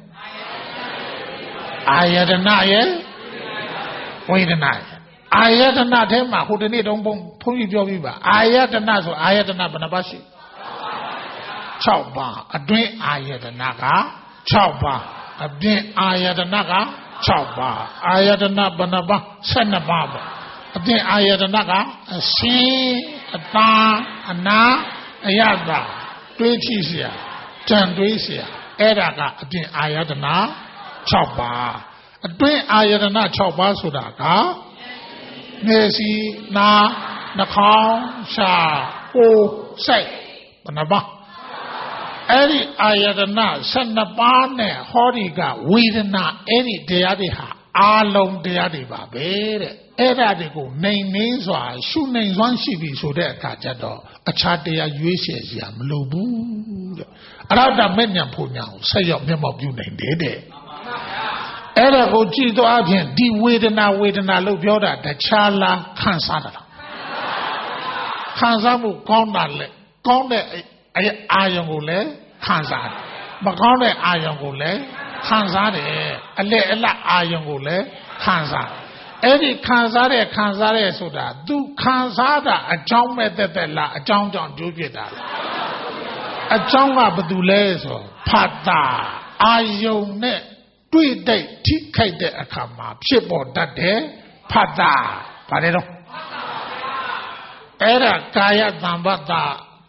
အာယတနာရဲ့ဝေဒနာရဲ့အာယတနာထဲမှာဟိုတနေ့တုန်းဘုန်းကြီးပြောပြီးပါအာယတနာဆိုအာယတနာဘယ်နှပါရှိ၆ပါးအတွင်းအာယတနာက၆ပါးအပြင်အာယတနာက၆ပါးအာယတနာဘယ်နှပါ၁၂ပါးပေါ့အပြင်အာယတနာကအစင်းအသားအနာအယတာတွေးကြည့်เสียကြံတွေးเสียအဲ့ဒါကအပြင်အာယတနာ၆ပါးအတွင်းအာယတနာ၆ပါးဆိုတာကမျက်စိနားနှာခေါင်းရှာကိုယ်စိတ်ဘယ်နှပါအဲ့ဒီအာယတနာ၁၂ပါးနဲ့ဟောဒီကဝေဒနာအဲ့ဒီတရားတွေဟာအာလုံးတရားတွေပါပဲတဲ့အဲ့ဒါတွေကိုနိုင်နေစွာရှုနိုင်စွမ်းရှိပြီဆိုတဲ့အခါကျတော့အခြားတရားရွေးချယ်စရာမလိုဘူးတဲ့အရဟတမေညာဖို့ညာကိုဆက်ရောက်မျက်မှောက်ပြုနိုင်တယ်တဲ့အဲ့ဒါကိုကြည့်တော့အပြင်ဒီဝေဒနာဝေဒနာလို့ပြောတာတခြားလားခံစားတာခံစားမှုကောင်းတာလေကောင်းတဲ့အာယုံကိုလည်းခံစားတယ်မကောင်းတဲ့အာယုံကိုလည်းခံစားတယ်အလက်အလတ်အာယုံကိုလည်းခံစားအဲ့ဒီခံစားတဲ့ခံစားတဲ့ဆိုတာသူခံစားတာအကြောင်းမဲ့တက်တက်လားအကြောင်းကြောင့်ကျိုးဖြစ်တာလားအကြောင်းကဘာတူလဲဆိုဖတ်တာအာယုံနဲ့တွေ့တဲ့ထိခိုက်တဲ့အခါမှာဖြစ်ပေါ်တတ်တယ်ဖတ်တာဗါတယ်တော့အဲ့ဒါကာယသံပတ်တာ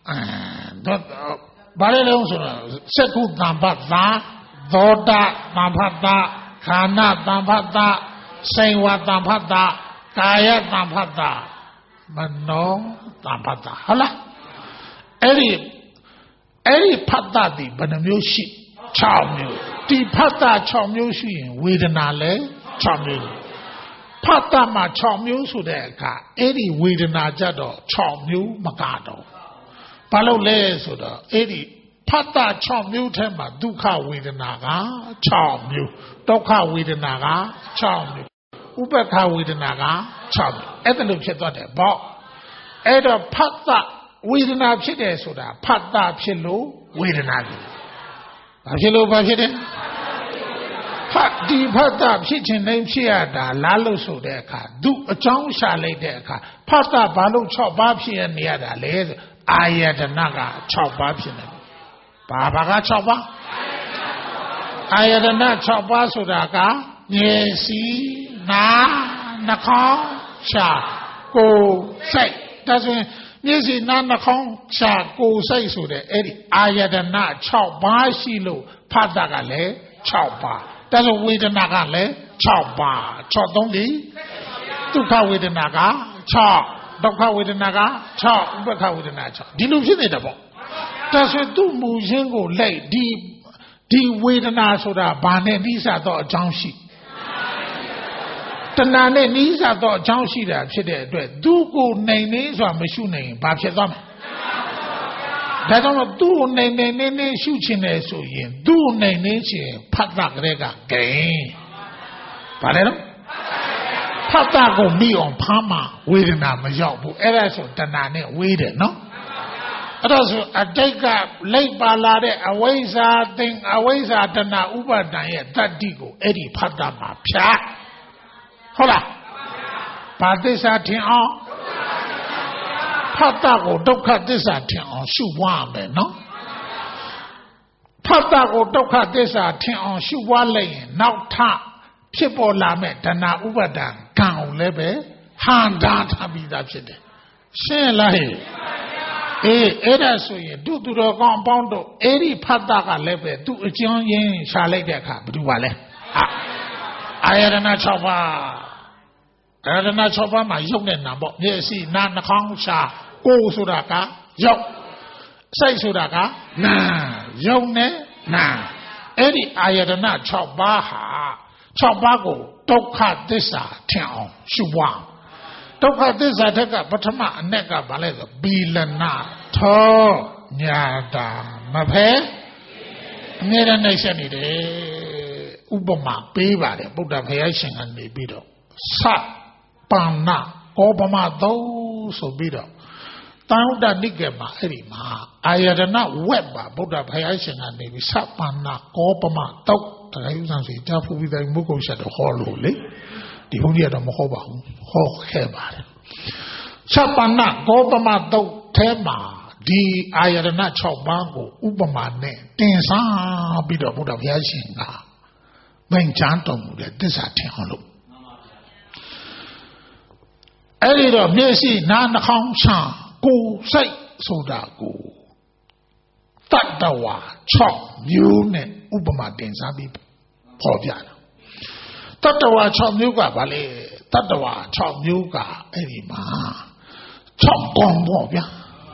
ဗါတယ်လို့ဆိုတော့စက္ခုသံပတ်တာသောတာသံပတ်တာခန္ဓာသံပတ်တာစိတ်ဝသံပတ်တာကာယသံပတ်တာမနောသံပတ်တာဟုတ်လားအဲ့ဒီအဲ့ဒီဖတ်တာဒီဘယ်နှမျိုးရှိ၆မျိုးဒီဖတ်တာ၆မျိုးရှိရင်ဝေဒနာလည်း၆မျိုးဖတ်တာမှာ၆မျိုးဆိုတဲ့အခါအဲ့ဒီဝေဒနာကြတော့၆မျိုးမကတော့ဘာလို့လဲဆိုတော့အဲ့ဒီဖတ်တာ၆မျိုးထဲမှာဒုက္ခဝေဒနာက၆မျိုးဒုက္ခဝေဒနာက၆မျိုးဥပ္ပခဝေဒနာက၆မျိုးအဲ့ဒါလို့ဖြစ်သွားတယ်ပေါ့အဲ့တော့ဖတ်တာဝေဒနာဖြစ်တယ်ဆိုတာဖတ်တာဖြစ်လို့ဝေဒနာဖြစ်ဘာဖြစ်လို့ဘာဖြစ်တယ်ဖတ်ဒီဖတ်တာဖြစ်ခြင်းတိုင်းဖြစ်ရတာလားလို့ဆိုတဲ့အခါသူအကြောင်းရှာလိုက်တဲ့အခါဖတ်တာဘာလို့၆ပါးဖြစ်ရနေရတာလဲဆိုအာယတနာက၆ပါးဖြစ်နေတယ်ဘာဘာက၆ပါးအာယတနာ၆ပါးဆိုတာကမျက်စိနားနှာခေါင်းရှာကိုယ်စိတ်ဒါဆိုရင်မျက်စိနားနှာခေါင်းရှာကိုယ်စိတ်ဆိုတဲ့အဲ့ဒီအာယတနာ၆ပါးရှိလို့ဖတ်တာကလည်း၆ပါးဒါဆိုဝေဒနာကလည်း၆ပါး၆သုံးလေးဒုက္ခဝေဒနာက၆ဒုက္ခဝေဒနာက၆ဥပ္ပခဝေဒနာ၆ဒီလိုဖြစ်နေတာပေါ့ဒါဆိုသူ့မူရင်းကိုလိုက်ဒီဒီဝေဒနာဆိုတာဘာနဲ့နှိစတော့အကြောင်းရှိတဏှာနဲ့နှိစတော့အကြောင်းရှိတာဖြစ်တဲ့အတွက်သူ့ကိုနိုင်နေဆိုတာမရှုနိုင်ရင်ဘာဖြစ်သွားမလဲဒါကြောင့်သူ့ကိုနိုင်နေနေနေရှုချင်တယ်ဆိုရင်သူ့ကိုနိုင်နေချင်ဖတ်တာကလေးကဂိမ်းဘာလဲတော့ဖတ်တာကိုမိအောင်ဖမ်းမှဝေဒနာမရောက်ဘူးအဲ့ဒါဆိုတဏှာနဲ့ဝေးတယ်နော်အဲ့ဒါဆိုအတိတ်ကလိုက်ပါလာတဲ့အဝိဇ္ဇာသင်အဝိဇ္ဇာတဏှာဥပါဒံရဲ့တတ္တိကိုအဲ့ဒီဖတ်တာမှာဖြတ်ဟုတ်လားဘာသစ္စာထင်အောင်ဖတ်တာကိုဒုက္ခသစ္စာထင်အောင်ရှုပွားမယ်နော်ဖတ်တာကိုဒုက္ခသစ္စာထင်အောင်ရှုပွားလိုက်ရင်နောက်ထဖြစ်ပေါ်လာမဲ့တဏှာဥပါဒံကံကိုလည်းပဲဟန်တာထားပြီးသားဖြစ်တယ်ရှင်းလားဟဲ့အေးအဲ့ဒါဆိုရင်သူသူတော်ကောင်းအပေါင်းတို့အဲ့ဒီဖတ်တာကလည်းပဲသူအကျဉ်းရင်းရှာလိုက်တဲ့အခါဘယ်သူပါလဲအာအာယတနာ၆ပါးအာယတနာ၆ပါးမှာရုပ်နဲ့နာပေါ့မျက်စိနားနှာခေါင်းရှာကိုယ်ဆိုတာကရုပ်စိတ်ဆိုတာကနာရုပ်နဲ့နာအဲ့ဒီအာယတနာ၆ပါးဟာ၆ပါးကိုဒုက္ခသစ္စာထင်အောင်ရှုပွားဒုက္ခသစ္စာထက်ကပထမအ내ကဘာလဲဆိုဘီလနာထောညာတာမဖဲအမြဲတမ်းနှိမ့်ဆက်နေတယ်ဥပမာပေးပါတယ်ဗုဒ္ဓဘုရားရှင်ကနေပြီးတော့သပန္နကောပမသုံးဆိုပြီးတော့တန်ဥဒ္ဒနိကေမှာအဲ့ဒီမှာအာယတနာဝက်ပါဗုဒ္ဓဘုရားရှင်ကနေပြီးသပန္နကောပမသုံးတရားဥဆောင်စီတာဖူပြီးတိုင်းမုကုတ်ဆက်တော့ဟောလို့လေဒီဘုန်းကြီးကတော့မဟောပါဘူးဟောခဲ့ပါတယ်သပန္နကောပမသုံးထဲမှာဒီအာယတနာ၆ပါးကိုဥပမာနဲ့တင်စားပြီးတော့ဗုဒ္ဓဘုရားရှင်ကမိန့်ကြားတော်မူတဲ့သစ္စာထင်အောင်လို့အဲ့ဒီတော့မျက်စိနားနှာခေါင်းချာကိုယ်စိတ်ဆိုတာကိုတတ္တဝါ၆မျိုးနဲ့ဥပမာတင်စားပြီးပေါ်ပြတာတတ္တဝါ၆မျိုးကဘာလဲတတ္တဝါ၆မျိုးကအဲ့ဒီမှာ၆កောင်ပေါ့ဗျာ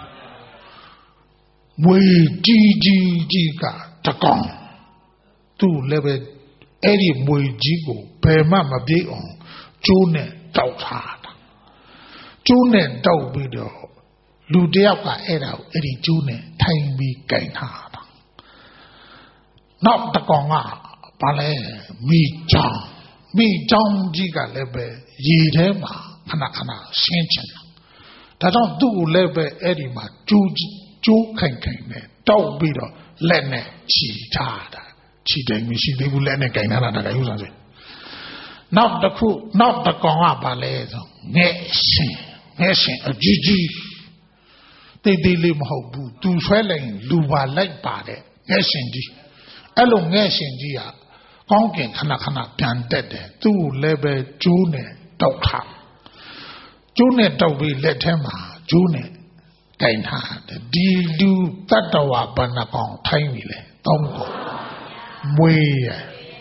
မွေကြီးကြီးကြီးကတကောင်သူ့လည်းပဲအဲ့ဒီမွေကြီးကိုဘယ်မှမပြေအောင်ကျိုးနဲ့တောက်ထားတာကျိုးနဲ့တောက်ပြီးတော့လူတယောက်ကအဲ့ဒါကိုအဲ့ဒီကျိုးနဲ့ထိုင်ပြီးကင်ထားတာနောက်တကောင်ကဘာလဲမိချောင်းမိချောင်းကြီးကလည်းပဲရေထဲမှာခဏခဏရှင်းချင်တာဒါကြောင့်သူ့ကိုလည်းပဲအဲ့ဒီမှာကျိုးကျိုးခိုင်ခိုင်နဲ့တောက်ပြီးတော့လက်နဲ့ခြိထားတာခြိတယ်မရှိသေးဘူးလက်နဲ့ကင်ထားတာတကယ်ဥစားစေနောက်တစ်ခုနောက်တစ်ကောင်ကဘာလဲဆိုငဲ့ရှင်ငဲ့ရှင်အကြီးကြီးတိတ်တိတ်လေးမဟုတ်ဘူးသူဆွဲလိုက်လူပါလိုက်ပါတဲ့ငဲ့ရှင်ကြီးအဲ့လိုငဲ့ရှင်ကြီးကကောင်းကင်ခဏခဏပြန်တက်တယ်သူ့လည်းပဲကျိုးနဲ့တောက်ထားကျိုးနဲ့တောက်ပြီးလက်ထဲမှာကျိုးနဲ့ကင်ထားတယ်ဒီလူတတ္တဝါဘဏ္ဍကောင်ထိုင်းပြီလေသုံးကောင်မွေးရ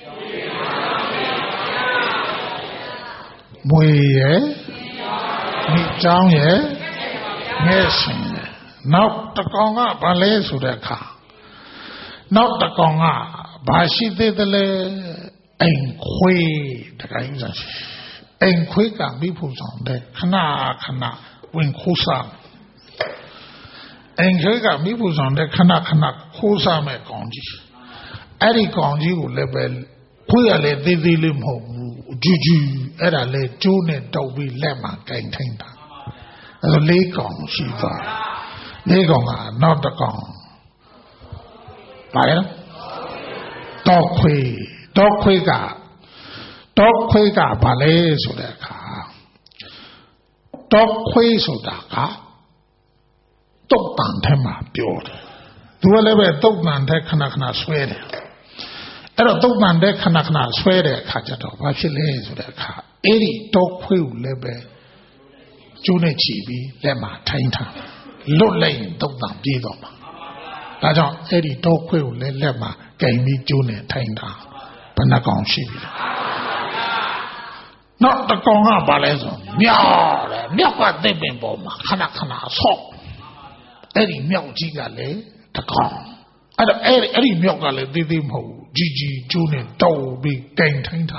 မွေးရမိချောင်းရငဲ့ရှင်ရနောက်တကောင်ကဘာလဲဆိုတဲ့အခါနောက်တကောင်ကဘာရှိသေးတယ်လဲအိမ်ခွေးတခါယူစားရှိအိမ်ခွေးကမိဖို့ဆောင်တဲ့ခဏခဏဝင်ခိုးစားအိမ်ခွေးကမိဖို့ဆောင်တဲ့ခဏခဏခိုးစားမဲ့ကောင်ကြီးအဲ့ဒီကောင်ကြီးကိုလည်းပဲခွေးရလေသေးသေးလေးမဟုတ်ဘူးဂျူဂျူအဲ့ဒါလေကျိုးနဲ့တောက်ပြီးလက်မှာကင်ထိုင်းတာအဲ့ဒါလေးကောင်ရှိသွားလေးကောင်ကနောက်တစ်ကောင်ပါရတော့ခွေးတော့ခွေးကတော့ခွေးကဘာလဲဆိုတဲ့အခါတော့ခွေးဆိုတာကတုတ်တန်ထဲမှာပြောတယ်သူကလည်းပဲတုတ်တန်ထဲခဏခဏဆွဲတယ်အဲ့တော့တုတ်တန်ထဲခဏခဏဆွဲတဲ့အခါကျတော့ဘာဖြစ်လဲဆိုတဲ့အခါအဲ့ဒီတော့ခွေးကိုလည်းပဲကျိုးနဲ့ချီပြီးလက်မှာထိုင်းထားလွတ်လိုက်ရင်တုတ်တန်ပြေးတော့မှာဒါကြောင့်အဲ့ဒီတော့ခွေကိုလည်းလက်မှာကင်ပြီးကျိုးနေထိုင်တာဘယ်နှကောင်ရှိပြီလဲနောက်တကောင်ကဘာလဲဆိုမြောက်တယ်မြောက်ကသစ်ပင်ပေါ်မှာခဏခဏဆော့အဲ့ဒီမြောက်ကြီးကလည်းတကောင်အဲ့တော့အဲ့ဒီအဲ့ဒီမြောက်ကလည်းသေးသေးမဟုတ်ဘူးကြီးကြီးကျိုးနေတောက်ပြီးကင်ထိုင်တာ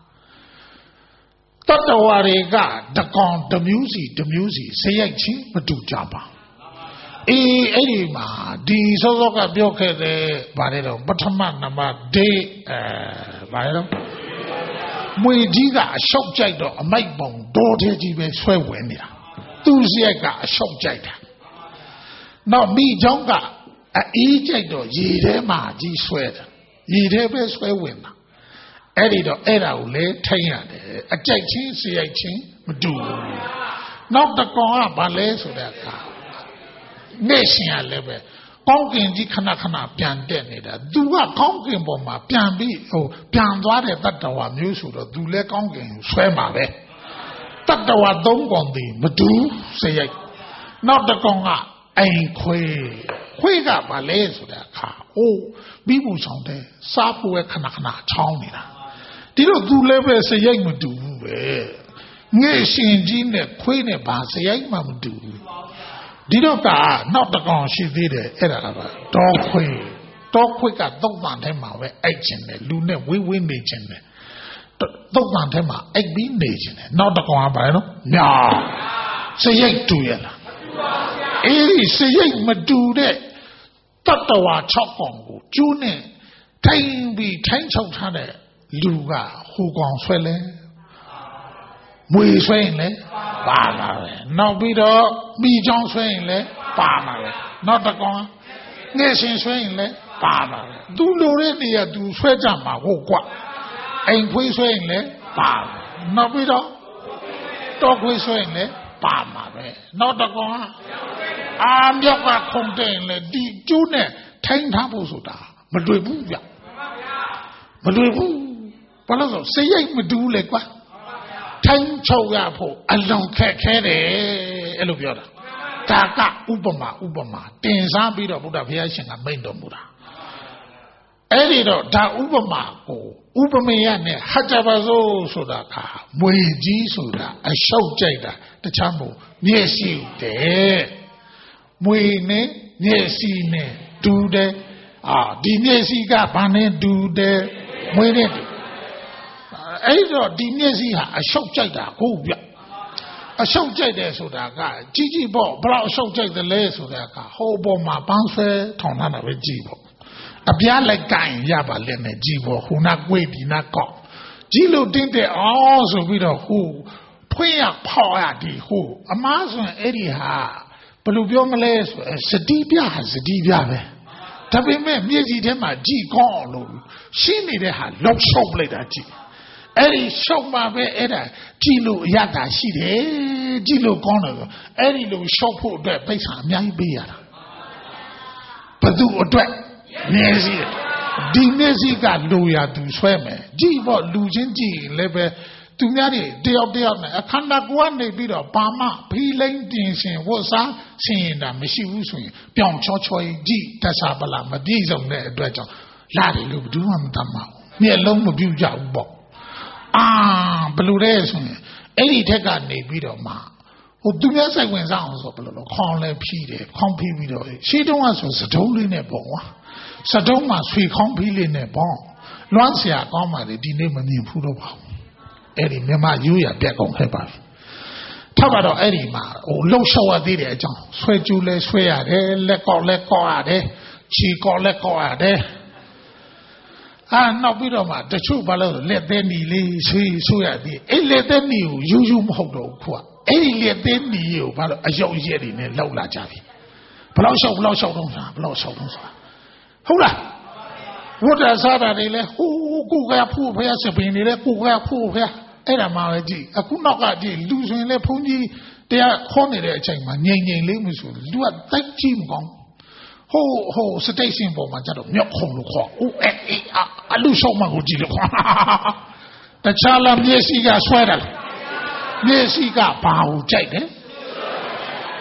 တတဝါတွေကတကောင်တစ်မျိုးစီတစ်မျိုးစီစရိုက်ချင်းမတူကြပါအေးအဲ့ဒီမှာဒီစောစောကပြောခဲ့တဲ့ဗါလဲတော့ပထမနံပါတ်ဒေအဲဗါလဲတော့မွေကြီးကအရှောက်ကြိုက်တော့အမိုက်ပုံဒေါ်သေးကြီးပဲဆွဲဝင်နေတာသူစရိုက်ကအရှောက်ကြိုက်တာနောက်မိချောင်းကအေးကြိုက်တော့ရေထဲမှာကြီးဆွဲတယ်ရေထဲပဲဆွဲဝင်တာအဲ့ဒီတော့အဲ့ဒါကိုလေထိန်ရတယ်အကြိုက်ချင်းစရိုက်ချင်းမတူဘူးနောက်တကောင်ကဘာလဲဆိုတဲ့အခါနေရှင်ရလည်းပဲကောင်းကင်ကြီးခဏခဏပြန်တက်နေတာသူကကောင်းကင်ပေါ်မှာပြန်ပြီးဟိုပြန်သွားတဲ့တတ္တဝါမျိုးဆိုတော့သူလည်းကောင်းကင်ကိုဆွဲမှာပဲတတ္တဝါသုံးကောင်တည်းမတူစရိုက်နောက်တကောင်ကအိမ်ခွေခွေကဘာလဲဆိုတဲ့အခါအိုးပြီးဘူးဆောင်တဲ့စားဖို့ခဏခဏချောင်းနေတာဒီတော့သူလည်းပဲစရိုက်မတူဘူးပဲငဲ့ရှင်ကြီးနဲ့ခွေးနဲ့ဘာစရိုက်မှမတူဘူးဒီတော့ကနောက်တကောင်ရှိသေးတယ်အဲ့ဒါကတောခွေတောခွေကသုတ်တန်ထဲမှာပဲအိတ်ချင်တယ်လူနဲ့ဝေးဝေးနေချင်တယ်သုတ်တန်ထဲမှာအိတ်ပြီးနေချင်တယ်နောက်တကောင်ကဘာလဲနော်ညာစရိုက်တူရလားအေးစရိတ်မတူတဲ့တတ္တဝါ၆ကောင်ကိုကျိုးနဲ့ထိုင်ပြီးထိုင်ချုပ်ထားတဲ့လူကဟိုကောင်ဆွဲလဲမွေဆွဲရင်လည်းပါလာပဲနောက်ပြီးတော့မိချောင်းဆွဲရင်လည်းပါလာပဲနောက်တကောင်ငှက်ရှင်ဆွဲရင်လည်းပါလာပဲသူလိုတဲ့နေရာသူဆွဲကြမှာဟုတ်ကွအိမ်ခွေးဆွဲရင်လည်းပါနောက်ပြီးတော့တော့ခွေးဆွဲရင်လည်းပါမှာပဲနောက်တကောင်အာမြောက်ကခုန်တဲ့လေဒီကျိုးနဲ့ထိုင်းထားဖို့ဆိုတာမတွေ့ဘူးဗျမတွေ့ဘူးဘာလို့ဆိုစရိတ်မတူလေကွာထိုင်းချုပ်ရဖို့အလွန်ခက်ခဲတယ်အဲ့လိုပြောတာဒါကဥပမာဥပမာတင်စားပြီးတော့ဘုရားဘုရားရှင်ကမိန့်တော်မူတာအဲ့ဒီတော့ဒါဥပမာကိုဥပမေယနဲ့ဟကြပါစို့ဆိုတာကမွေကြီးဆိုတာအရှောက်ကြိုက်တာတခြားမဟုတ်မျက်စိတဲ့မွေနဲ့မျက်စိနဲ့တူတယ်အာဒီမျက်စိကဘာနဲ့တူတယ်မွေနဲ့အဲ့တော့ဒီမျက်စိဟာအရှောက်ကြိုက်တာဟုတ်ဗျအရှောက်ကြိုက်တယ်ဆိုတာကကြီးကြီးပေါ့ဘလောက်အရှောက်ကြိုက်တယ်လဲဆိုတာကဟိုပေါ်မှာပန်းဆွဲထောင်ထားတာပဲကြည့်ပေါ့အပြားလိုက်ကင်ရပါလက်နဲ့ကြည့်ပေါ့ဟိုနာကွေးဒီနာကောက်ကြည့်လို့တင်းတဲ့အော်ဆိုပြီးတော့ဟိုဖွင့်ရဖောက်ရဒီဟိုအမားဆိုရင်အဲ့ဒီဟာဘယ်လိုပြောမလဲဆိုစတိပြဟာစတိပြပဲဒါပေမဲ့မျက်စိထဲမှာကြည့်ကောင်းလို့ရှင်းနေတဲ့ဟာလောက်ရှုပ်လိုက်တာကြည့်အဲ့ဒီရှုပ်မှာပဲအဲ့ဒါကြည့်လို့ရတာရှိတယ်ကြည့်လို့ကောင်းတယ်ဆိုအဲ့ဒီလိုရှုပ်ဖို့အတွက်ပိတ်စာအများကြီးပေးရတာဘယ်သူအတွက်မျက်စိဒီမျက်စိကလူရသူဆွဲမယ်ကြည့်ပေါ့လူချင်းကြည့်လည်းပဲသူများတွေတယောက်တယောက်နဲ့အခန္ဓာကိုယ်ကနေပြီးတော့ဘာမှဖီးလိမ့်တင်ရှင်ဝတ်စားဆင်ရင်တာမရှိဘူးဆိုရင်ပြောင်ချောချောကြည့်တဆာပလာမပြည့်စုံတဲ့အတွက်ကြောင့်လာတယ်လို့ဘယ်သူမှမတတ်မှာဘူးမျက်လုံးမပြူကြဘူးပေါ့အာဘယ်လိုလဲဆိုရင်အဲ့ဒီထက်ကနေပြီးတော့မှဟိုသူများဆိုင်ဝင်စားအောင်ဆိုဘယ်လိုလဲခေါင်းလဲဖြီးတယ်ခေါင်းဖြီးပြီးတော့ရှေးတုန်းကဆိုစတုံးလေးနဲ့ပေါ့ကွာစတုံးမှာဆွေခေါင်းဖြီးလေးနဲ့ပေါ့လွမ်းเสียကောင်းပါလေဒီနေ့မမြင်ဘူးတော့ပါအဲ့ဒီမြမရိုးရပြက်ကုန်ခဲ့ပါပြီထပ်ပါတော့အဲ့ဒီမှာဟိုလှုပ်ရှောက်ရသေးတယ်အကြောင်းဆွဲကျူးလဲဆွဲရတယ်လက်ကောက်လက်ကောက်ရတယ်ခြေကောက်လက်ကောက်ရတယ်အာနောက်ပြီးတော့မှတချို့ဘာလို့လက်သေးနီလေးဆွေးဆွေးရသေးအဲ့လက်သေးနီကိုယူယူမဟုတ်တော့ဘူးခွာအဲ့ဒီလက်သေးနီကိုဘာလို့အယုတ်ရက်တွေနဲ့လောက်လာကြပြီဘလောက်ရှောက်ဘလောက်ရှောက်တော့ဆိုတာဘလောက်ရှောက်တော့ဆိုတာဟုတ်လားဝတ်တာစားတာတွေလဲဟိုးကိုကဖို့ဖះစပင်တွေလဲကိုကဖို့ဖះအဲ့ဒါမှပဲကြည့်အခုနောက်ကကြည့်လူဆိုရင်လဲဘုန်းကြီးတရားခေါ်နေတဲ့အချိန်မှာငြိမ်ငြိမ်လေးမဆိုလူကတိုက်ကြည့်မကောင်းဟိုဟိုစတိတ်ရှင်ပေါ်မှာကျတော့မြောက်ခုံလို့ခေါ်အိုးအဲ့အလူရှောက်မှကိုကြည့်လို့ခေါ်တခြားလာမျက်စိကဆွဲတယ်မျက်စိကဘာကိုကြိုက်တယ်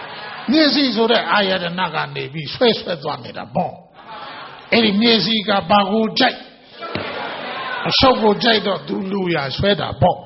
မျက်စိဆိုတဲ့အာယတနာကနေပြီးဆွဲဆွဲသွားနေတာပေါ့အဲ့ဒီမျက်စိကဘာကိုကြိုက်အရှုပ်ကိုကြိုက်တော့သူလူရဆွဲတာပေါ့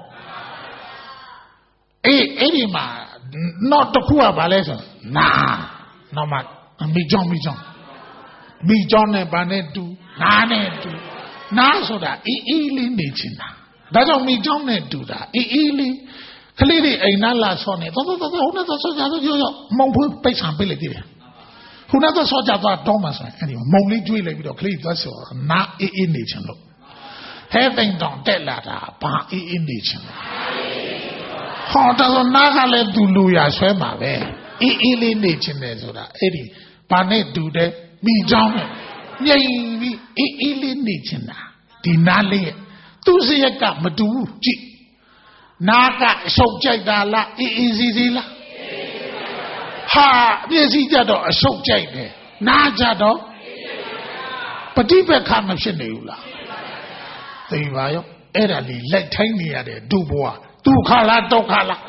အေးအဲ့ဒီမှာတော့တစ်ခုကဘာလဲဆိုနာနော်မမိကြောင်းမိကြောင်းမိကြောင်းနဲ့ဘာနဲ့တူနာနဲ့တူနာဆိုတာအေးအေးလေးနေချင်တာဒါကြောင့်မိကြောင်းနဲ့တူတာအေးအေးလေးကလေးတွေအိမ်နာလာဆောနေတော်တော်တော်ဟိုနဲ့တော့ဆောကြတော့ရောရောမုံဖွေးပိတ်ဆံပိတ်လိုက်သေးတယ်ဟိုနဲ့တော့ဆောကြတော့တောင်းမှဆိုရင်အဲ့ဒီမုံလေးကျွေးလိုက်ပြီးတော့ကလေးသွားဆောနာအေးအေးနေချင်လို့ဟဲသိန်တောင်တက်လာတာဘာအေးအေးနေချင်လို့ဟောတော့နာကလည်းသူလူရဆွဲမှာပဲအေးအေးလေးနေချင်တယ်ဆိုတာအဲ့ဒီဘာနဲ့တူတယ်မိကြောင်းနဲ့ငြိမ်ပြီးအေးအေးလေးနေချင်တာဒီနာလေးရဲ့သူ့စရက်ကမတူဘူးကြည့်နာကအရှုပ်ကြိုက်တာလားအေးအေးစီစီလားဟာမျက်စိကြတော့အရှုပ်ကြိုက်တယ်နာကြတော့ပฏิပက္ခမဖြစ်နေဘူးလားသိပါရောအဲ့ဒါလေးလက်ထိုင်းနေရတဲ့ဒုဘဝဒုက္ခလားဒုက္ခလား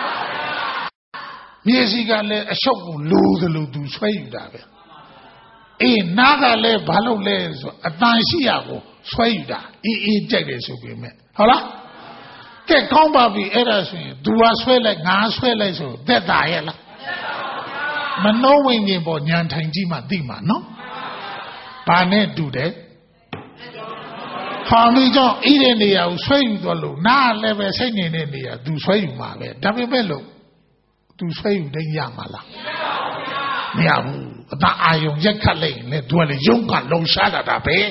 မျက်စိကလည်းအရှုပ်ကိုလိုသလိုသူဆွဲယူတာပဲအေးနာကလည်းဘာလို့လဲဆိုအတန်ရှိရကိုဆွဲယူတာအေးအေးကြိုက်တယ်ဆိုပေမဲ့ဟုတ်လားကဲကောင်းပါပြီအဲ့ဒါဆိုရင်သူကဆွဲလိုက်ငါဆွဲလိုက်ဆိုသက်သာရဲ့လားမနှောဝိညာဉ်ပေါ်ညံထိုင်ကြည့်မှသိမှာနော်ဘာနဲ့တူတယ်ဟောဒီကြောင့်ဤတဲ့နေရာကိုဆွဲယူသွားလို့နားလည်းပဲစိတ်နေတဲ့နေရာသူဆွဲယူမှာပဲဒါပေမဲ့လို့သူဆွဲယူနိုင်ရမှာလားမရဘူးအတအာယုံရက်ခတ်လိုက်ရင်လည်းသူကလည်းယုံကလုံရှားတာဒါပဲ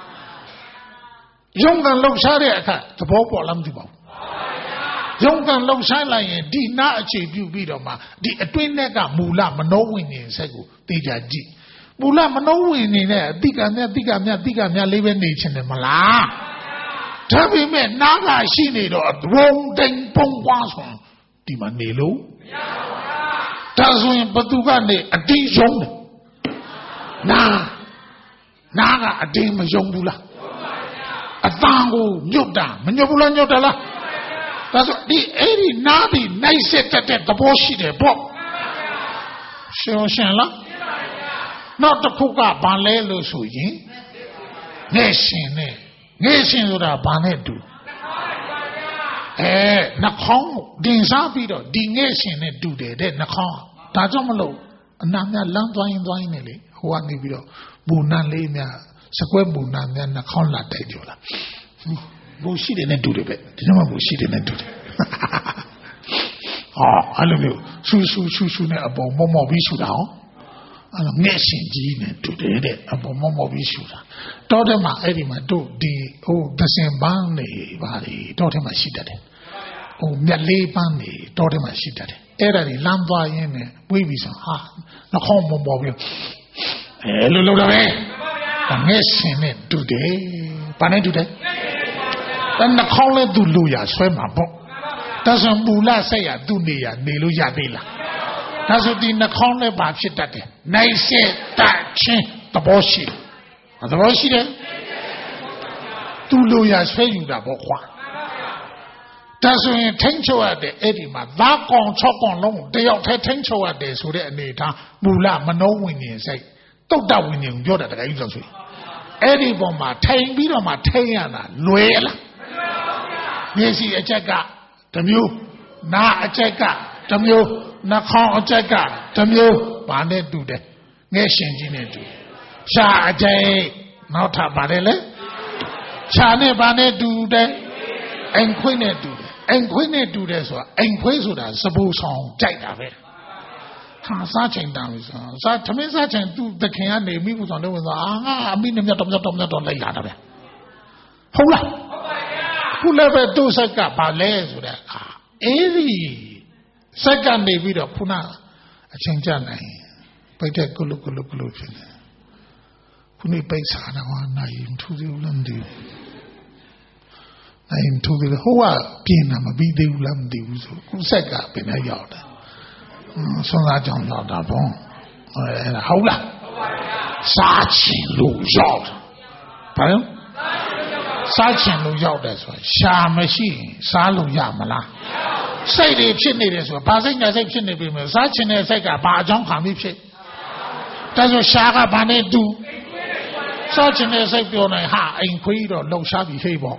ယုံကလုံရှားတဲ့အခါသဘောပေါ်လားမသိပါဘူးယုံကလုံရှားလိုက်ရင်ဒီနာအခြေပြုပြီးတော့မှဒီအတွင်းထဲကမူလမနောဝိညာဉ်ဆက်ကိုသိကြကြည့်မူလမနောဝိညာဉ်နဲ့အတိကမြတ်တိကမြတ်တိကမြတ်လေးပဲနေချင်တယ်မလားဒါပေမဲ့နာကရှိနေတော့ဘုံတိမ်ပုံပွားဆိုဒီမှာနေလို့မရပါဘူးဒါဆိုရင်ဘသူကနေအတိယုံတယ်နာနာကအတိမယုံဘူးလားအတန်ကိုညွတ်တာမညွတ်ဘူးလားညွတ်တယ်လားဒါဆိုဒီအဲ့ဒီနားဒီနိုင်ဆက်တဲ့သဘောရှိတယ်ပေါ့ရှင်ရှင်လားနောက်တစ်ခုကဘာလဲလို့ဆိုရင်ငဲ့ရှင်နဲ့ငဲ့ရှင်ဆိုတာဘာနဲ့တူအဲနှာခေါင်းတင်စားပြီးတော့ဒီငဲ့ရှင်နဲ့တူတယ်တဲ့နှာခေါင်းဒါကြောင့်မလို့အနာများလမ်းသွားရင်သွားရင်လေဟိုကနေပြီးတော့မူနန်းလေးများစကွဲမူနန်းများနှာခေါင်းလာတိုက်ကြလားဘူရှိတယ်နဲ့တူတယ်ပဲဒီတော့မှဘူရှိတယ်နဲ့တူတယ်ဟာအဲ့လိုမျိုးဆူဆူဆူဆူနဲ့အပေါ်မော့မော့ပြီးဆူတာဟောအဲ့လိုငဲ့ရှင်ကြီးနဲ့တူတယ်တဲ့အပေါ်မော့မော့ပြီးဆူတာတောထဲမှာအဲ့ဒီမှာတို့ဒီဟိုသစင်ပန်းနေပါလေတောထဲမှာရှိတတ်တယ်ဟိုမြက်လေးပန်းနေတောထဲမှာရှိတတ်တယ်အဲ့ဒါတွေလမ်းသွားရင်းနဲ့ဝေးပြီးဆိုဟာနှခေါင်းမော့မော့ပြီးအဲ့လိုလုပ်တော့ပဲငဲ့ရှင်နဲ့တူတယ်ဘာနဲ့တူတယ်တနှခေါင်းလဲသူလူရဆွဲမှာပေါ့ဒါဆိုမူလဆက်ရသူနေရနေလို့ရသေးလားဒါဆိုဒီနှခေါင်းလဲဘာဖြစ်တတ်တယ်နိုင်ဆက်တချင်းသဘောရှိတယ်သဘောရှိတယ်သူလူရဆွဲယူတာပေါ့ခွာဒါဆိုရင်ထိန်းချုပ်ရတဲ့အဲ့ဒီမှာသားကောင်၆ကောင်လုံးတယောက်တည်းထိန်းချုပ်ရတယ်ဆိုတဲ့အနေထားမူလမနောဝိညာဉ်စိတ်တုတ်တဝိညာဉ်ကိုပြောတာတကယ်ကြီးဆိုဆိုအဲ့ဒီပုံမှာထိန်ပြီးတော့မှထိန်ရတာလွယ်လားမျက်စိအချက်ကတစ်မျိုးနားအချက်ကတစ်မျိုးနှာခေါင်းအချက်ကတစ်မျိုးဘာနဲ့တူတယ်ငဲ့ရှင်ကြီးနဲ့တူရှားအချက်နောက်ထပ်ပါတယ်လေရှားနဲ့ဘာနဲ့တူတယ်အိမ်ခွေးနဲ့တူတယ်အိမ်ခွေးနဲ့တူတယ်ဆိုတာအိမ်ခွေးဆိုတာစပူဆောင်ကြိုက်တာပဲဟာစားချိန်တန်လို့ဆိုစားသမင်းစားချိန်သူတခင်ကနေမိဘူးဆောင်တော့ဝင်သွားအာငါအမိနဲ့မြတ်တော်မြတ်တော်မြတ်တော်လိုက်လာတာပဲဟုတ်လားခုလည်းပဲသူ့ဆက်ကဘာလဲဆိုတဲ့အခါအေးဒီစက်ကနေပြီးတော့ခုနအချိန်ကြနိုင်ပိတ်တဲ့ကုလုကုလုကုလုဖြစ်နေခုနေပိတ်စားတော့နိုင်ထူးသေးလားမသိဘူးနိုင်ထူးသေးဟိုကပြင်းတာမပြီးသေးဘူးလားမသိဘူးဆိုခုဆက်ကပင်လည်းရောက်တယ်ဆွမ်းသားကြောင့်တော့တာပေါ့အဲဟုတ်လားစားချင်လို့ရောက်ဘာလဲစားချင်လို့ရောက်တယ်ဆိုရှာမရှိရင်စားလို့ရမလားစိတ်တွေဖြစ်နေတယ်ဆိုတော့ဘာစိတ်ညာစိတ်ဖြစ်နေပြီမယ်စားချင်တဲ့စိတ်ကဘာအကြောင်းခံပြီးဖြစ်ဒါဆိုရှားကဘာနဲ့တူစားချင်တဲ့စိတ်ပြောနေဟာအိမ်ခွေးတော့လှုပ်ရှားပြီးဟိပေါ့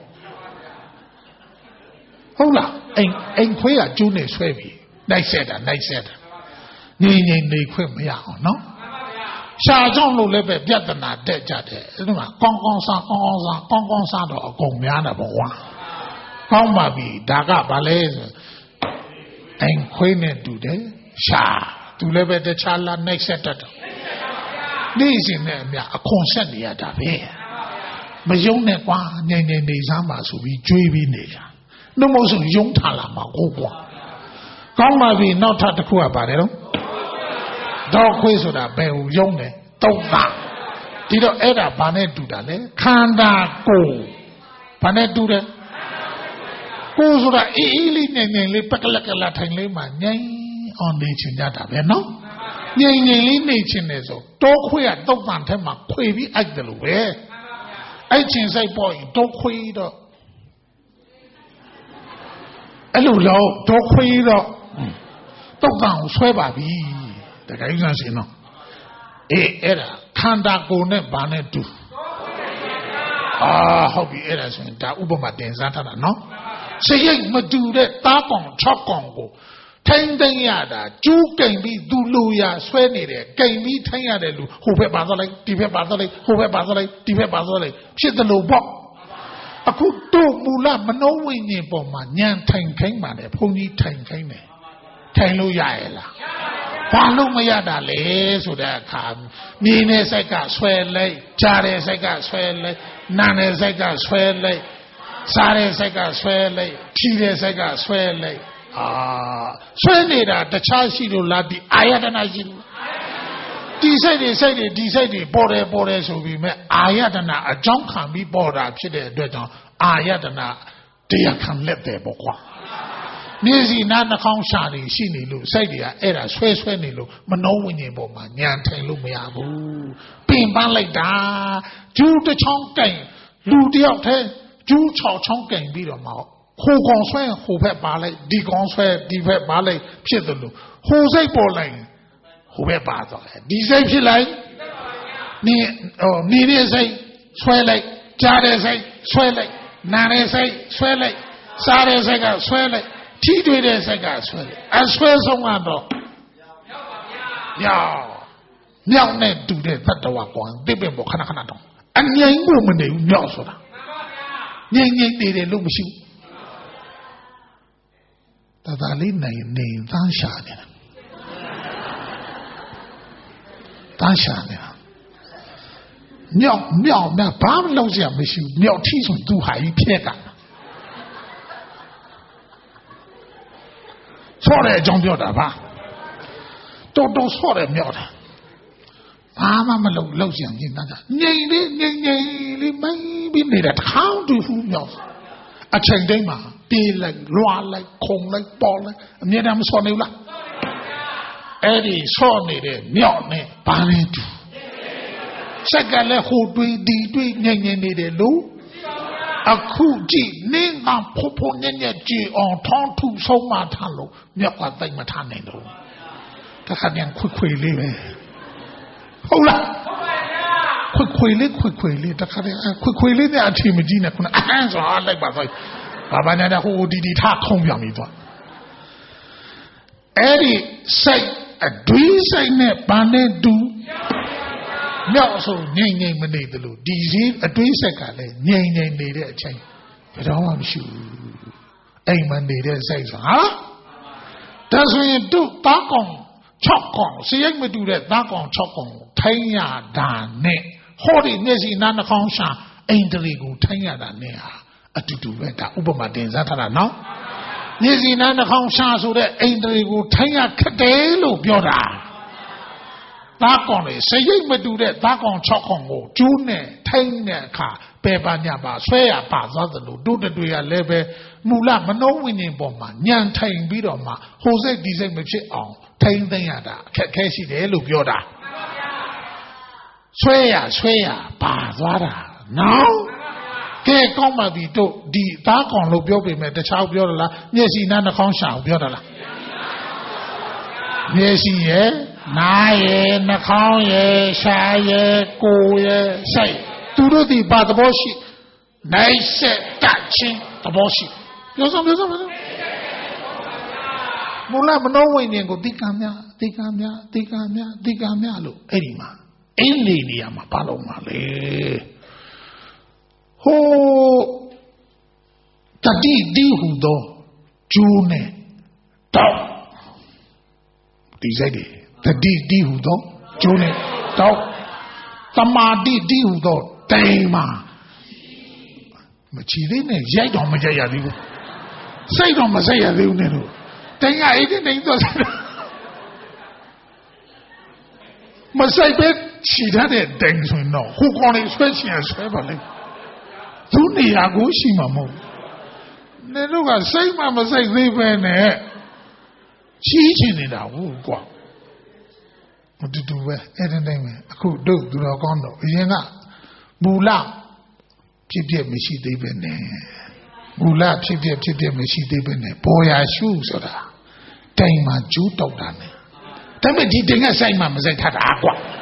ဟုတ်လားအိမ်အိမ်ခွေးကကျူးနေဆွဲပြီးနိုင်ဆက်တာနိုင်ဆက်တာငြိမ်ငြိမ်နေခွင့်မရအောင်နော်ရှားကြောင့်လို့လည်းပဲပြဿနာတက်ကြတယ်အဲ့ဒါကကောင်းကောင်းစားကောင်းကောင်းစားကောင်းကောင်းစားတော့အကုန်များတာပေါ့ကွာကောင်းပါပြီဒါကဘာလဲဆိုအိမ်ခွေးနဲ့တူတယ်ရှားသူလည်းပဲတခြားလာနိုင်ဆက်တတ်တယ်နေ့စဉ်နဲ့အမြအခွန်ဆက်နေရတာပဲမယုံနဲ့ကွာငြိမ်ငြိမ်နေစားပါဆိုပြီးကြွေးပြီးနေကြနှုတ်မဆိုယုံထားလာမှာကိုကွာကောင်းပါပြီနောက်ထပ်တစ်ခုကပါတယ်နော်တော့ခွေးဆိုတာဘယ်ဟူယုံတယ်တုံးတာဒီတော့အဲ့ဒါဘာနဲ့တူတာလဲခန္ဓာကိုယ်ဘာနဲ့တူတယ်ကိုယ်ဆိုတာအေးအေးလေးငြိမ်ငြိမ်လေးပက်ကလက်ကလထိုင်လေးမှငြိမ်အောင်နေချင်ကြတာပဲနော်ငြိမ်ငြိမ်လေးနေချင်တယ်ဆိုတော့ခွေးကတုံးတန်ထဲမှာခွေပြီးအိုက်တယ်လို့ပဲအိုက်ချင်စိတ်ပေါ်ရင်တော့ခွေးတော့အဲ့လိုလို့တော့ခွေးတော့တုံးတန်ကိုဆွဲပါပြီတကယ်ကြီးစင်နော်အေးအဲ့ဒါခန္ဓာကိုယ်နဲ့ဘာနဲ့တူအာဟုတ်ပြီအဲ့ဒါဆိုရင်ဒါဥပမာတင်စားထားတာနော်စရိတ်မတူတဲ့တားကောင်၆ကောင်ကိုထိမ့်သိမ့်ရတာကျူးကိန်ပြီးသူလူရဆွဲနေတယ်ကိန်ပြီးထိမ့်ရတဲ့လူဟိုဘက်ပါသွားလိုက်ဒီဘက်ပါသွားလိုက်ဟိုဘက်ပါသွားလိုက်ဒီဘက်ပါသွားလိုက်ဖြစ်တယ်လို့ပေါ့အခုတို့မူလမနောဝိညာဉ်ပေါ်မှာညံထိုင်ခိုင်းပါလေဘုန်းကြီးထိုင်ခိုင်းတယ်ထိုင်လို့ရရဲ့လားဘာလို့မရတာလဲဆိုတဲ့အခါမြင်တဲ့စိတ်ကဆွဲလိုက်ကြားတဲ့စိတ်ကဆွဲလိုက်နားတဲ့စိတ်ကဆွဲလိုက်စားတဲ့စိတ်ကဆွဲလိုက်ထီတဲ့စိတ်ကဆွဲလိုက်အာဆွဲနေတာတခြားရှိလို့လားဒီအာယတနာရှိလို့ဒီစိတ်တွေစိတ်တွေဒီစိတ်တွေပေါ်တယ်ပေါ်တယ်ဆိုပြီးမဲ့အာယတနာအကြောင်းခံပြီးပေါ်တာဖြစ်တဲ့အတွက်ကြောင့်အာယတနာတရားခံလက်တယ်ပေါ့ကွာနေစီနာနှာခေါင်းရှာနေရှိနေလို့စိတ်တွေကအဲ့ဒါဆွဲဆွဲနေလို့မနှောဝိညာဉ်ပေါ်မှာညံထိုင်လို့မရဘူးပင်ပန်းလိုက်တာကျူးတစ်ချောင်းကင်လူတယောက်တည်းကျူး၆ချောင်းကင်ပြီးတော့မှဟိုကောင်ဆွဲဟိုဘက်ပါလိုက်ဒီကောင်ဆွဲဒီဘက်ပါလိုက်ဖြစ်တယ်လို့ဟိုစိတ်ပေါ်လိုက်ဟိုဘက်ပါသွားတယ်ဒီစိတ်ဖြစ်လိုက်နေဟိုနေတဲ့စိတ်ဆွဲလိုက်ကြားတဲ့စိတ်ဆွဲလိုက်နားတဲ့စိတ်ဆွဲလိုက်စားတဲ့စိတ်ကဆွဲလိုက်ထီးတွေ့တဲ့စိတ်ကဆွဲလိုက်အဆွဲဆုံးကတော့မြောက်မြောက်နဲ့တူတဲ့သတ္တဝါကောင်တိပင်ပေါ်ခဏခဏတော့အငြိမ်ကိုမနေဘူးမြောက်ဆိုတာငြိမ်ငြိမ်နေတယ်လို့မရှိဘူးတသာလေးနိုင်နေသန်းရှာနေတာသန်းရှာနေတာမြောက်မြောက်နဲ့ဘာမှလုပ်စရာမရှိဘူးမြောက်ထီးဆိုသူဟာကြီးဖြက်ကဆော့တဲ့အကြောင်းပြောတာပါတော်တော်ဆော့တယ်မြောက်တာဘာမှမလုပ်လုပ်စရာမရှိတာငြိမ်လေးငြိမ်ငြိမ်လေးမိုင်းပြီးနေတာတစ်ခေါင်းတူဖူးမြောက်အချိန်တိုင်းမှာပြေးလိုက်လွာလိုက်ခုံလိုက်ပေါ်လိုက်အမြဲတမ်းမဆော့နေဘူးလားအဲ့ဒီဆော့နေတဲ့မြောက်နဲ့ဘာလဲတူစက်ကလည်းဟိုတွေးဒီတွေးငြိမ်ငြိမ်နေတယ်လို့အခုကြည့်နင်းကဖို့ဖို့ညံ့ညံ့ကြည်အောင်ထောင်းထုဆုံးမထားလို့မြောက်ကတိတ်မထားနိုင်တော့တခါပြန်ခွေခွေလေးပဲဟုတ်လားခွေခွေလေးခွေခွေလေးတခါပြန်ခွေခွေလေးနဲ့အထီမကြီးနဲ့ခုနအဟမ်းဆိုအားလိုက်ပါဆိုဘာဘာညာဟိုဒီဒီထားထုံးပြန်ပြီသွားအဲ့ဒီစိတ်အတွေးစိတ်နဲ့ဘာနဲ့တူမြောက်ဆိုငြိမ်ငြိမ်မနေတယ်လို့ဒီစည်းအတွေးဆက်ကလည်းငြိမ်ငြိမ်နေတဲ့အချိန်ဘယ်တော့မှမရှိဘူးအိမ်မနေတဲ့စိတ်ဆိုဟာဒါဆိုရင်တို့တားကောင်၆ကောင်စရိတ်မတူတဲ့တားကောင်၆ကောင်ထိုင်းရတာနဲ့ဟောဒီမျက်စိနားနှာခေါင်းရှာအိမ်တရီကိုထိုင်းရတာနဲ့ဟာအတူတူပဲဒါဥပမာတင်စားထားတာနော်မျက်စိနားနှာခေါင်းရှာဆိုတဲ့အိမ်တရီကိုထိုင်းရခက်တယ်လို့ပြောတာသားကောင်လေစရိတ်မတူတဲ့သားကောင်၆ကောင်ကိုကျိုးနဲ့ထိန်းတဲ့အခါပယ်ပါညပါဆွဲရပါသွားသလိုတို့တွေကလည်းပဲမူလမနောဝိညာဉ်ပေါ်မှာညံထိုင်ပြီးတော့မှဟိုစိတ်ဒီစိတ်မဖြစ်အောင်ထိန်းသိမ်းရတာအခက်ခဲရှိတယ်လို့ပြောတာဆွဲရဆွဲရပါသွားတာနော် Kay Koma Vito, the dark on Lobiobi, the child Biola, yes, in an account shall Biola. Yes, ye, Naye, Nakanye, Shaye, Goye, say, to do the bad bullshit. Nice, touching the bullshit. You're something. Mula Manoa go Dicamia, Dicamia, Dicamia, Dicamia, look, Edima. Any Yama Palomale. Ho Tadi Dihudo June Dog. Dizedi. Tadi Dihudo June Dog. Tamadi Dihudo Dama. Machine, Yay on Majayadu. Say on Masayadu. Tenga eighteen names. Masay she had a things we know. Who can express yes, family? Tuni Agushi Mamo. Neluga say Mamma say live in it. Cheating in our wood. What to do with anything? I could do to the condo. Yena Mula Pipia Mishi Debene. Mula Pipia Pipia Mishi Debene. Boy, I shoes or that. Time Juto done. Tell me, did you say Mamma said had aqua?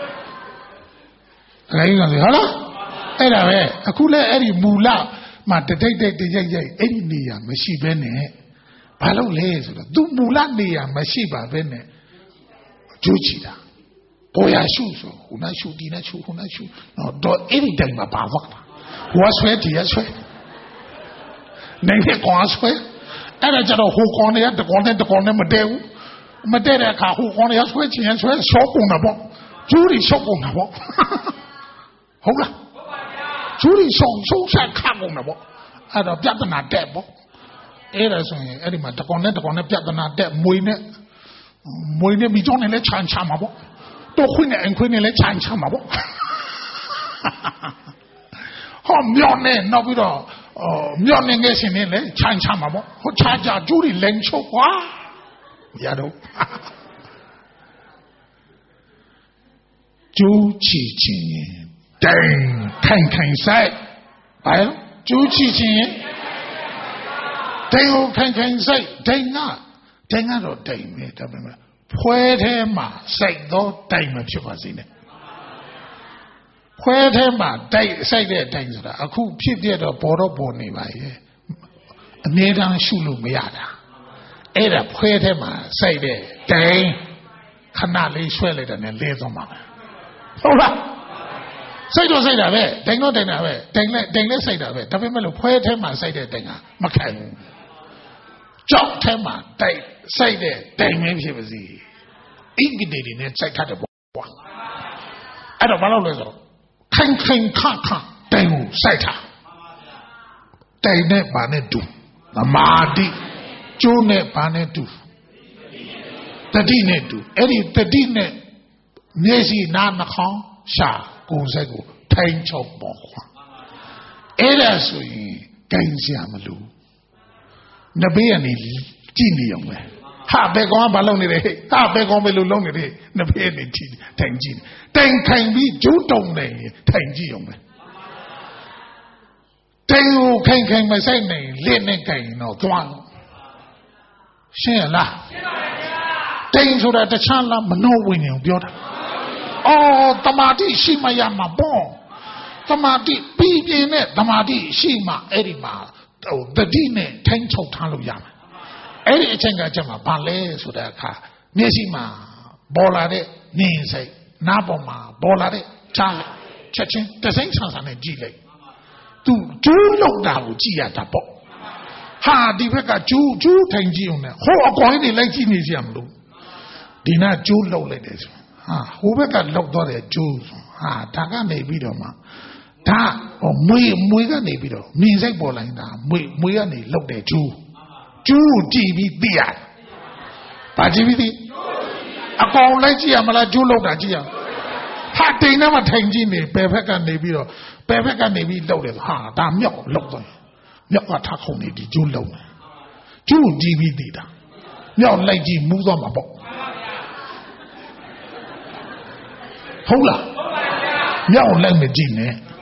Hello? Anyway, a cooler Eddie Mula, my detective, any near Mashi Bene. Palo lays, do Mula near Mashiba Bene. Juchida. Boya shoes, who not shoot, dinner shoe, who not shoot. No, do anything about what. Was where, yes, where? Name was where? And I just a hook on it, the content, the content, Madeo. Madera, who on the switch, and swear, soap on the book. Judy soap on the book. Hold on. Judy so so sad come on the book. At a Jabana debo. Eras on Eddie Mataconet on a Jabana deb, Moine. Moine be John and let Chan Chamabo. To Queen and Queen and let Chan Chamabo. Home Mionne, no good. Mionne is in it, Chan Chamabo. Who charge Judy Leng so far? Yado. Ju Chi Chin. Dang, can can say, well, Juchi Chin. Dang, can can say, dang not, dang not, or dang me, Puertema, say, though, dang me, Chupazine. Puertema, say their things, a cool pip there, the border boni by a Nedan Shulu Miata. Ada Puertema, say there, dang, cannot lay swell it and then lay the mother. All right. Say don't say that way. Dang no dang that way. Dang let dang let say that way. Tapi malu pue tema say that dang ah. Makan. Jok tema dang say that dang me siapa sih? Ini dia ni say kata buat. Ada malu le so. Keng keng kang kang dang say ta. Dang ne bane tu. Namadi. Ju ne bane tu. Tadi ne tu. Eri tadi ne. Nesi na nakang sha. Go say go, time chop more. Era so ye, Gansiamalu. Nabeani, Genium. Ha beg on baloney, ha beg on baloney, Nabeani, Tangin. Then can be Judong, Tangium. Tango can can my say name, Lenny Gang, no Tuan. Share la. Thanks so that the Chandler, no winning, beautiful. Oh, Tamati Shima Yama bon. Tamati Bibinet, Tamati Shima Edima, oh, the Dine, Tencho Talu Yama. Edi Chenga Jama, Bale Sudaka, Nesima, Bolade, Ninsay, Naboma, Bolade, Cha, Chachin, the same chance on a Gile. To Ju look down, Gia Tapo. Ha, Diveka Ju, Ju Tangium, who are going to like Genizium. Dina Ju low ladies. Ah, who got locked on the Jews? Ah, Taka Nebido, ma. Ta or Mui Muiga Nebido, means a bolanda, Muyani looked at Jew. Jew G B D I. Pajiviti? A call like Giamala Jew looked at Gia. Ha, they never take Jimmy, Pepeka Nebido, Pepeka Nebi loaded. Ha, damn milk looked on. Milk attack on the Jew load. Jew G B D. No, like G moves on my book. Hold up. Now let me Jimmy.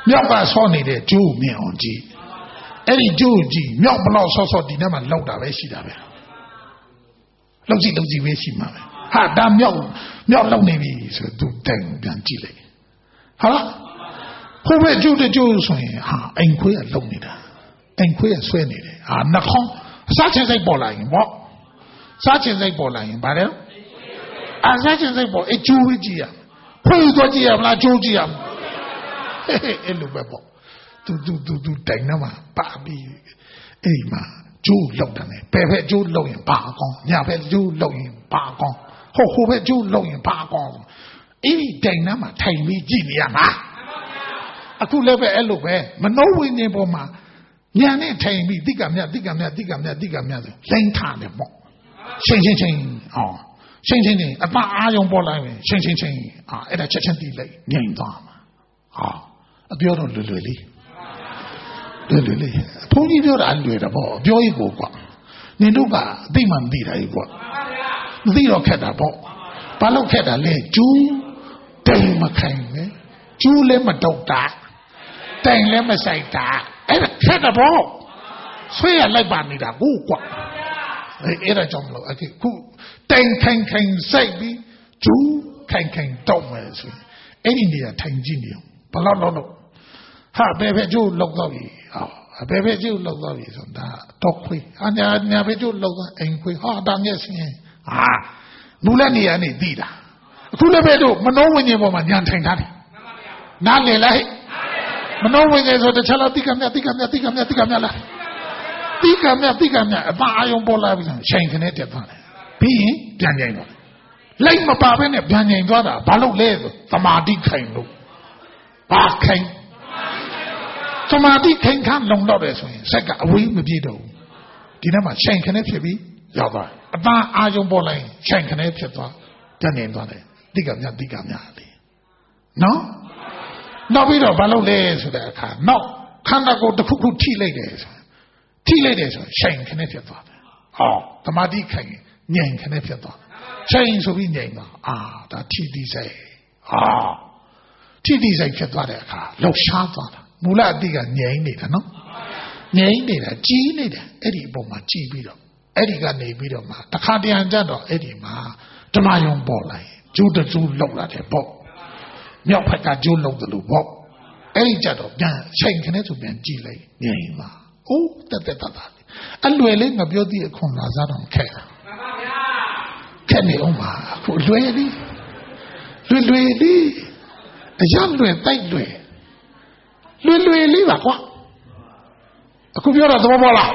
မြောက်ကဆော့နေတဲ့ကျိုးမြင်အောင်ကြည့်အဲ့ဒီကျိုးကြည့်မြောက်ဘလောက်ဆော့ဆော့ဒီထဲမှာလောက်တာပဲရှိတာပဲလောက်ကြည့်လောက်ကြည့်ပဲရှိမှာပဲဟာဒါမြောက်မြောက်လောက်နေပြီဆိုသူတိုင်ပြန်ကြည့်လိုက်ဟာလားဟိုဘက်ကျိုးတဲ့ကျိုးဆိုရင်ဟာအိမ်ခွေးကလုံနေတာအိမ်ခွေးကဆွဲနေတယ်ဟာနှခေါင်းစားချင်စိတ်ပေါ်လာရင်ပေါ့စားချင်စိတ်ပေါ်လာရင်ဗါတယ်အာစားချင်စိတ်ပေါ်အကျိုးကြည့်ရခွေးတော့ကြည့်ရမလားကျိုးကြည့်ရမလားအဲ့လိုပဲပေါ့သူသူသူသူတိုင်နေမှာပါပြီးအဲ့ဒီမှာကျိုးလောက်တယ်ပဲဖက်ကျိုးလောက်ရင်ဘာကောင်းညာဖက်ကျိုးလောက်ရင်ဘာကောင်းဟိုဟိုဘက်ကျိုးလောက်ရင်ဘာကောင်းအဲ့ဒီတိုင်နေမှာထိုင်ပြီးကြည့်နေရမှာအခုလည်းပဲအဲ့လိုပဲမနှုတ်ဝိညာဉ်ပေါ်မှာညာနဲ့ထိုင်ပြီးတိကမြတ်တိကမြတ်တိကမြတ်တိကမြတ်ဆိုလိမ့်ထားတယ်ပေါ့ချင်းချင်းချင်းဟောချင်းချင်းချင်းအပအာယုံပေါ်လာရင်ချင်းချင်းချင်းအာအဲ့ဒါချက်ချင်းတီးလိုက်ငြိမ်သွားမှာဟာအပြောတော့လွယ်လွယ်လေးလွယ်လွယ်လေးဘုန်းကြီးပြောတာလွယ်တယ်ပေါ့ပြောရကိုကွာနင်တို့ကအသိမှမသိတာကြီးကွာမသိတော့ခက်တာပေါ့ဘာလို့ခက်တာလဲကျူးတိမ်မခိုင်ပဲကျူးလည်းမတုတ်တာတိုင်လည်းမဆိုင်တာအဲ့ဒါခက်တာပေါ့ဆွေးရလိုက်ပါနေတာကိုကွာအဲ့အဲ့ဒါကြောင့်မလို့အခုခုတိုင်ခိုင်ခိုင်စိုက်ပြီးကျူးခိုင်ခိုင်တောက်မယ်ဆိုရင်အဲ့ဒီနေရာထိုင်ကြည့်နေအောင်ဘလောက်လောက်လို့ဟာဘယ်ဘက်ကျိုးလောက်တော့ပြီဟာဘယ်ဘက်ကျိုးလောက်တော့ပြီဆိုတာတော့ခွေးအညာညာဘက်ကျိုးလောက်တော့အိမ်ခွေးဟာတာမျက်စင်းဟာမူလနေရာနေသိတာအခုလည်းပဲတို့မနှောဝိညာဉ်ပေါ်မှာညာထိုင်ထားတယ်နားလည်လိုက်မနှောဝိညာဉ်ဆိုတခြားလားတိကမြတိကမြတိကမြတိကမြလားတိကမြတိကမြအပအာယုံပေါ်လာပြီဆိုချိန်ခနဲ့တက်သွားတယ်ပြီးရင်ပြန်ကြိုင်သွားလိုက်မပါဘဲနဲ့ပြန်ကြိုင်သွားတာဘာလို့လဲဆိုသမာဓိခိုင်လို့ဘာခိုင်သမာဓိခိုင်ခန့်လုံတော့တယ်ဆိုရင်စက်ကအဝေးမပြေတော့ဘူးဒီနေ့မှာချိန်ခနဲ့ဖြစ်ပြီးရောက်သွားအပအာယုံပေါ်လိုက်ချိန်ခနဲ့ဖြစ်သွားပြန်နေသွားတယ်တိကမြတိကမြလေနော်နောက်ပြီးတော့ဘာလုပ်လဲဆိုတဲ့အခါနောက်ခန္ဓာကိုယ်တစ်ခုခုထိလိုက်တယ်ဆိုထိလိုက်တယ်ဆိုချိန်ခနဲ့ဖြစ်သွားတယ်ဟောသမာဓိခိုင်ငြိမ်ခနဲ့ဖြစ်သွားချိန်ဆိုပြီးငြိမ်သွားအာဒါထိတိစိတ်ဟာထိတိစိတ်ဖြစ်သွားတဲ့အခါလှုပ်ရှားသွားတာမူလအတိကငြိမ်နေတာနော်ငြိမ်နေတာကြီးနေတယ်အဲ့ဒီအပေါ်မှာကြီးပြီးတော့အဲ့ဒီကနေပြီးတော့မှတခါတရံကြတော့အဲ့ဒီမှာဓမ္မယုံပေါ်လာရင်ကျိုးတကျိုးလောက်လာတယ်ပေါ့မြောက်ဖက်ကကျိုးလောက်တယ်လို့ပေါ့အဲ့ဒီကြတော့ပြန်ချိန်ခနဲ့ဆိုပြန်ကြည့်လိုက်ငြိမ်ပါအိုးတက်တက်တတ်တာအလွယ်လေးငါပြောသေးအခွန်လာစားတော့ခဲ့တာခက်နေအောင်ပါအခုလွယ်လေးလွယ်လွယ်လေးအရလွယ်တိုက်လွယ်လွယ်လွယ်လေးပါကွာအခုပြောတာသဘောပေါက်လား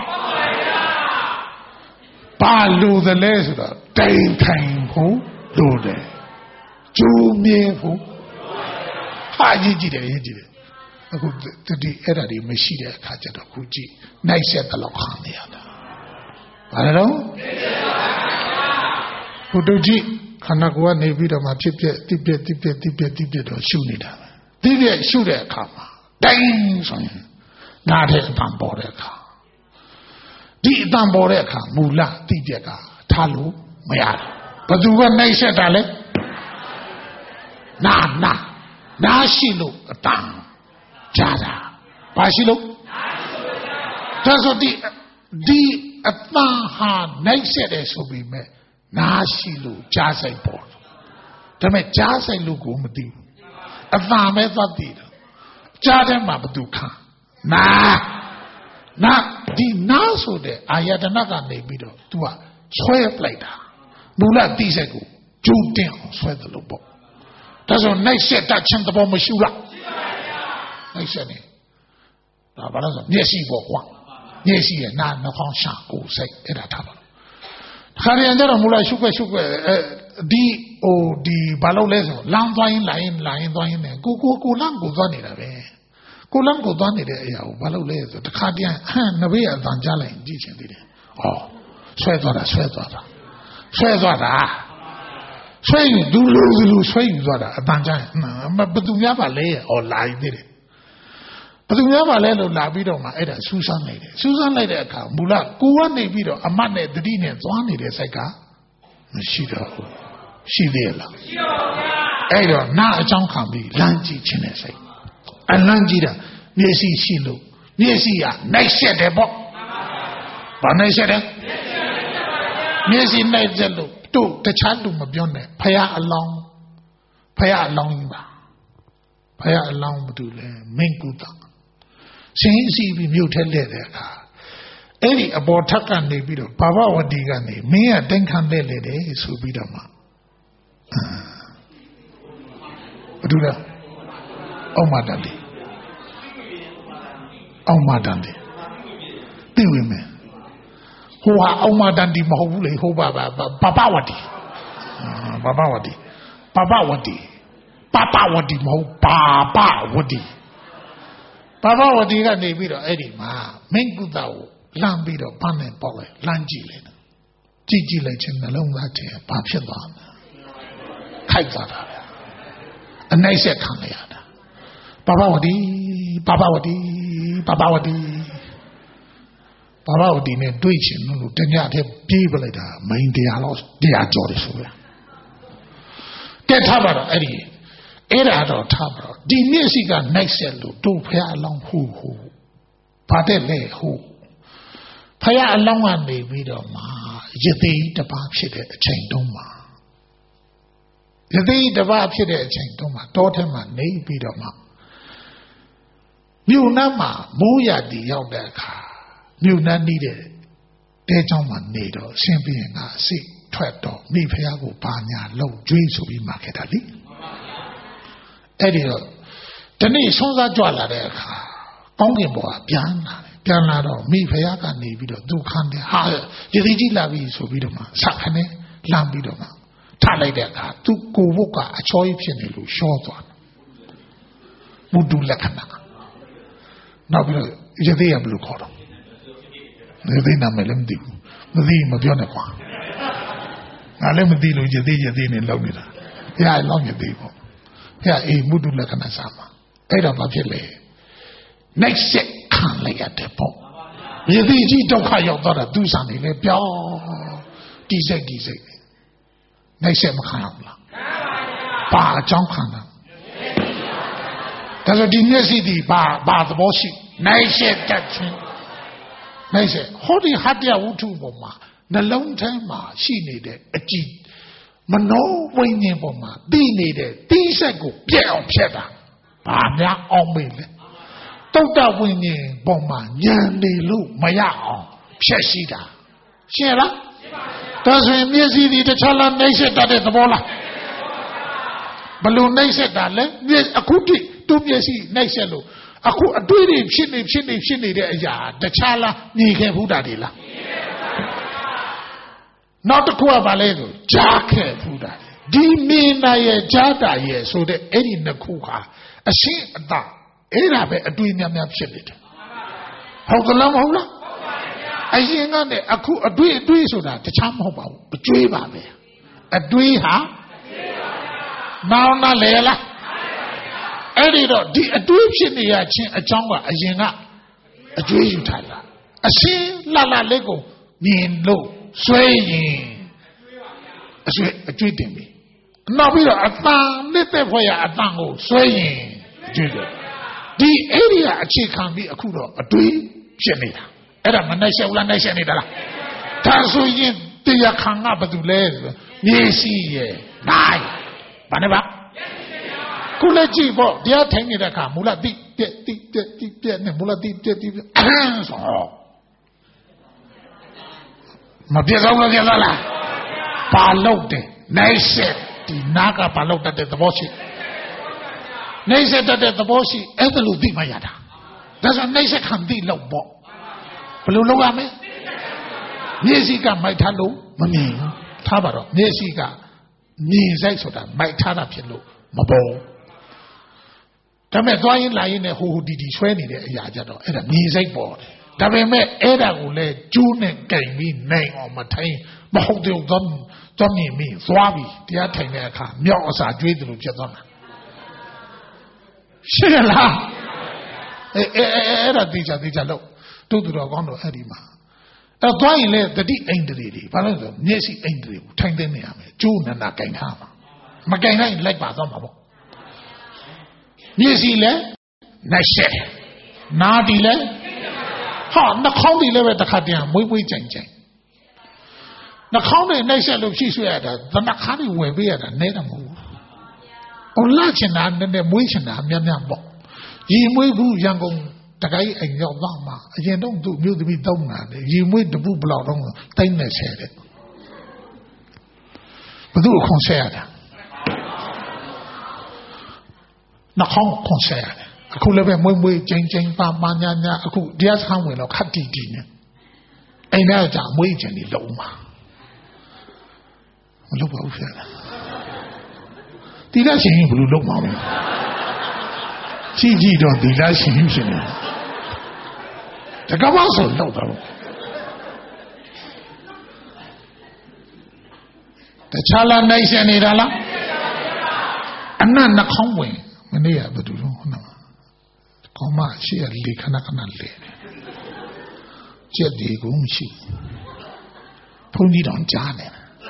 ဘာလို့သလဲဆိုတော့တိုင်ထိုင်ဖို့လို့တယ်ကျူးမြင်ဖို့ဟာကြီးကြည့်တယ်ရေးကြည့်တယ်အခုတတိအဲ့ဒါတွေမရှိတဲ့အခါကျတော့ခုကြည့်နိုင်ဆက်တလောက်ခံနေရတာဘာလဲတော့ဘုဒ္ဓကြီးခန္ဓာကိုယ်ကနေပြီးတော့မှဖြစ်ဖြစ်တိပြက်တိပြက်တိပြက်တိပြက်တော့ရှုနေတာပဲတိပြက်ရှုတဲ့အခါမှာတိုင်းဆိုရင်နားတဲ့အတန်ပေါ်တဲ့အခါဒီအတန်ပေါ်တဲ့အခါမူလတိပြက်ကထားလို့မရဘူးဘသူကနိုင်ဆက်တာလဲနာနာနာရှိလို့အတန်ကြားတာဘာရှိလို့ဒါဆိုဒီဒီအတန်ဟာနိုင်ဆက်တယ်ဆိုပြီးမဲ့နာရှိလို့ကြားဆိုင်ပေါ်ဒါပေမဲ့ကြားဆိုင်လို့ကိုမသိဘူးအတန်ပဲသွားသိတယ်ကြားထဲမှာဘသူခံနာနာဒီနာဆိုတဲ့အာယတနာကနေပြီးတော့ तू ကဆွဲပလိုက်တာမူလတိစိတ်ကိုကျူးတင်အောင်ဆွဲတယ်လို့ပေါ့ဒါဆိုနိုင်ဆက်တတ်ခြင်းသဘောမရှိလားနိုင်ဆက်နေဒါဘာလို့ဆိုမျက်စိပေါ့ကွာမျက်စိရဲ့နာနှာခေါင်းရှာကိုယ်စိတ်အဲ့ဒါထားပါခါရင်ကျတော့မူလရှုပ်ွက်ရှုပ်ွက်အဲဒီဟိုဒီဘာလို့လဲဆိုလမ်းသွားရင်လာရင်လာရင်သွားရင်ကိုကိုကိုလမ်းကိုသွားနေတာပဲကိုလမ်းကိုသွားနေတဲ့အရာကိုဘာလို့လဲဆိုတခါတည်းဟမ်နဘေးအတန်ကြားလိုက်ကြည့်ချင်သေးတယ်ဟောဆွဲသွားတာဆွဲသွားတာဆွဲသွားတာဆွဲယူဒူလူဒူလူဆွဲယူသွားတာအတန်ကြားမဘသူများပါလဲဟောလာရင်သေးတယ်ဘသူများပါလဲလို့လာပြီးတော့မှအဲ့ဒါစူးစမ်းလိုက်တယ်စူးစမ်းလိုက်တဲ့အခါမူလကိုကနေပြီးတော့အမတ်နဲ့တတိနဲ့သွားနေတဲ့စိတ်ကမရှိတော့ဘူးရှိသေးလားမရှိပါဘူးဗျာအဲ့တော့နာအကြောင်းခံပြီးလမ်းကြည့်ခြင်းတဲ့စိတ်အလန်းကြီးတာမျက်စိရှိလို့မျက်စိကနိုင်ဆက်တယ်ပေါ့ဘာနိုင်ဆက်တယ်မျက်စိနိုင်ဆက်လို့တို့တခြားလူမပြောနဲ့ဖယားအလောင်းဖယားအလောင်းကြီးပါဖယားအလောင်းဘာလို့လဲမင်းကုသစင်းစီပြီးမြို့ထဲလဲတဲ့အခါအဲ့ဒီအပေါ်ထပ်ကနေပြီးတော့ဘာဝဝတီကနေမင်းကတိုင်ခံလဲလေတယ်ဆိုပြီးတော့မှဘာလို့လဲအောင်မတန်တယ်အောင်မတန်တယ်သိဝင်မယ်ဟိုဟာအောင်မတန်ဒီမဟုတ်ဘူးလေဟိုဘာဘာဘာဝတီဘာဘာဝတီဘာဘာဝတီဘာဘာဝတီမဟုတ်ဘာဘာဝတီဘာဘာဝတီကနေပြီးတော့အဲ့ဒီမှာမင်းကုသကိုလမ်းပြီးတော့ဘာနဲ့ပေါက်လိုက်လမ်းကြည့်လိုက်ကြည့်ကြည့်လိုက်ချင်းနှလုံးသားထဲဘာဖြစ်သွားလဲခိုက်သွားတာလေအနိုင်ဆက်ခံရတာဘာဘာဝတီဘာဘာဝတီဘာဘာဝတီဘာဘာဝတီနဲ့တွေ့ချင်လို့တညထဲပြေးပလိုက်တာမိန်တရားတော့တရားကြော်တယ်ဆိုရတက်ထားပါတော့အဲ့ဒီအဲ့ဒါတော့ထားပါတော့ဒီမျက်စိကနိုင်ဆက်လို့တို့ဖះအလောင်းဟူဟူဘာတဲ့လဲဟူဖះအလောင်းကနေပြီးတော့မှယသိတပါဖြစ်တဲ့အချိန်တုန်းမှာယသိတပါဖြစ်တဲ့အချိန်တုန်းမှာတောထဲမှာနေပြီးတော့မှမြို့နားမှာမိုးရတီရောက်တဲ့အခါမြို့နားနီးတဲ့တဲချောင်းမှာနေတော့ရှင်ဘုရင်ကအစိထွက်တော့မိဖះကိုဘာညာလုံကျွေးဆိုပြီးမှခဲ့တာလေအဲ့ဒီတော့ဒီနေ့ဆုံးစားကြွလာတဲ့အခါကောင်းကင်ဘုရားပြန်လာတယ်ပြန်လာတော့မိဖះကနေပြီးတော့သူခံတယ်ဟာရည်ကြီးလာပြီဆိုပြီးတော့မှဆက်ခနဲ့လမ်းပြီးတော့မှထားလိုက်တဲ့အခါသူကိုဘုတ်ကအချောကြီးဖြစ်နေလို့ရှော့သွားတယ်ဘုဒ္ဓလက္ခဏာနောက်ပြီးတော့ရသေးရဘယ်လိုခေါ်တော့ရသေးနာမည်လည်းမသိဘူးမသိမပြောနဲ့ကွာငါလည်းမသိလို့ရသေးရသေးနဲ့လောက်နေတာဘုရားလောက်ရသေးပေါ့ဘုရားအေးဘုဒ္ဓလက္ခဏာစာမှာအဲ့တော့ဘာဖြစ်လဲnext setခံလိုက်ရတယ်ပေါ့ရသေးကြီးဒုက္ခရောက်တော့တာသူစားနေလေပြောင်းတိစိတ်တိစိတ်next set မခံအောင်လားပါအကြောင်းခံတာဒါဆိုဒီမျက်စိဒီဘာဘာသဘောရှိနိုင်ဆက်တတ်ချင်းနိုင်ဆက်ဟောဒီဟတ္တဝုထုပေါ်မှာနှလုံးထဲမှာရှိနေတဲ့အကြည့်မနောဝိညာဉ်ပေါ်မှာသိနေတဲ့တိဆက်ကိုပြည့်အောင်ဖြတ်တာဘာများအောင်မေးလဲတုတ်တဝိညာဉ်ပေါ်မှာဉာဏ်နေလို့မရအောင်ဖြတ်ရှိတာရှင်းလားဒါဆိုရင်မျက်စိဒီတခြားလားနိုင်ဆက်တတ်တဲ့သဘောလားဘလို့နိုင်ဆက်တာလဲမျက်အခုတိသူမျက်စိနိုင်ဆက်လို့အခုအတွေ့အကြုံဖြစ်နေဖြစ်နေဖြစ်နေတဲ့အရာတခြားလားညီခဲ့ဘူးတာတွေလားနောက်တစ်ခုကဘာလဲဆိုကြားခဲ့ဘူးတာဒီမိနာရဲ့ကြားတာရဲ့ဆိုတဲ့အဲ့ဒီနှစ်ခုဟာအရှင်းအသာအဲ့ဒါပဲအတွေ့များများဖြစ်နေတယ်ဟုတ်ကလားမဟုတ်လားအရင်ကနဲ့အခုအတွေ့အတွေ့ဆိုတာတခြားမဟုတ်ပါဘူးအကျွေးပါပဲအတွေ့ဟာနောင်နာလေလားအဲ့ဒီတော့ဒီအတွေးဖြစ်နေရချင်းအကြောင်းကအရင်ကအကျွေးယူထားတာအရှင်းလှလှလေးကိုမြင်လို့ဆွဲရင်အဆွဲအကျွေးတင်ပြီနောက်ပြီးတော့အတန်နေတဲ့ဖွဲ့ရအတန်ကိုဆွဲရင်အကျွေးတယ်ဒီအဲ့ဒီကအခြေခံပြီးအခုတော့အတွေးဖြစ်နေတာအဲ့ဒါမနိုင်ရှက်ဘူးလားနိုင်ရှက်နေတာလားဒါဆိုရင်တရားခံကဘာတူလဲမြေစီရဲ့နိုင်ဘာနဲ့ပါခုလက်ကြည့်ပေါ့တရားထိုင်နေတဲ့အခါမူလတိပြက်တိပြက်တိပြက်နဲ့မူလတိပြက်တိပြက်အဟမ်းဆိုမပြက်တော့မပြက်တော့လားပါလို့တယ်နိုင်ဆက်ဒီနာကပါလို့တတ်တဲ့သဘောရှိနိုင်ဆက်တတ်တဲ့သဘောရှိအဲ့ဒါလို့သိမှရတာဒါဆိုနိုင်ဆက်ခံသိလို့ပေါ့ဘယ်လိုလုပ်ရမလဲမျက်စိကမိုက်ထားလို့မမြင်ဘူးထားပါတော့မျက်စိကမြင်စိုက်ဆိုတာမိုက်ထားတာဖြစ်လို့မပေါ်ဒါပေမဲ့သွားရင်လာရင်လည်းဟိုဟိုဒီဒီဆွဲနေတဲ့အရာကြတော့အဲ့ဒါမြေစိတ်ပေါ်တယ်ဒါပေမဲ့အဲ့ဒါကိုလည်းကျိုးနဲ့ကင်ပြီးနိုင်အောင်မထိုင်မဟုတ်တော့တော့တော့မြင်ပြီးသွားပြီးတရားထိုင်တဲ့အခါမြောက်အစာကျွေးတယ်လို့ဖြစ်သွားမှာရှင်းလားအဲအဲအဲ့ဒါသိချာသိချာလို့တို့သူတော်ကောင်းတို့အဲ့ဒီမှာအဲ့သွားရင်လည်းတတိအိန္ဒြေတွေဘာလို့လဲဆိုမျက်စိအိန္ဒြေကိုထိုင်သိနေရမယ်ကျိုးနန္ဒကင်ထားမှာမကင်နိုင်လိုက်ပါသွားမှာပေါ့မျက်စိလည်း nice set Nadi le ha na county level the Kadian we we change the county nice look she's at the Nakani will be at a Netamu or Lachin and then the Wishin Yambo Ye Mubu Yango the guy and your Lama you don't do you to be done you wait the boo blood on the said it but do concert na khong concert aku le be mwe mwe jing jing pa ma nya nya aku dia sang wen lo khat ti ti ne ai na ja mwe jin ni lo ma ma lo ba u fya la ti la shin yin bu lo ma lo chi chi do ti la shin yin shin ne da ka ba so lo da lo da cha la nai shin ni da la anna na khong wen mane ya ba du lo na Koma she a likana kana le. Jet de gong shi. Pony don't jane.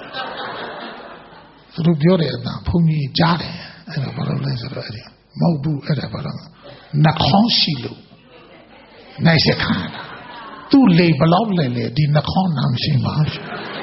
So do beauty at that pony jade and a bottle lens of it. Mobu at a bottle. Nakon shilo. Nice kind. Two label of lele, the Nakon nam she marsh.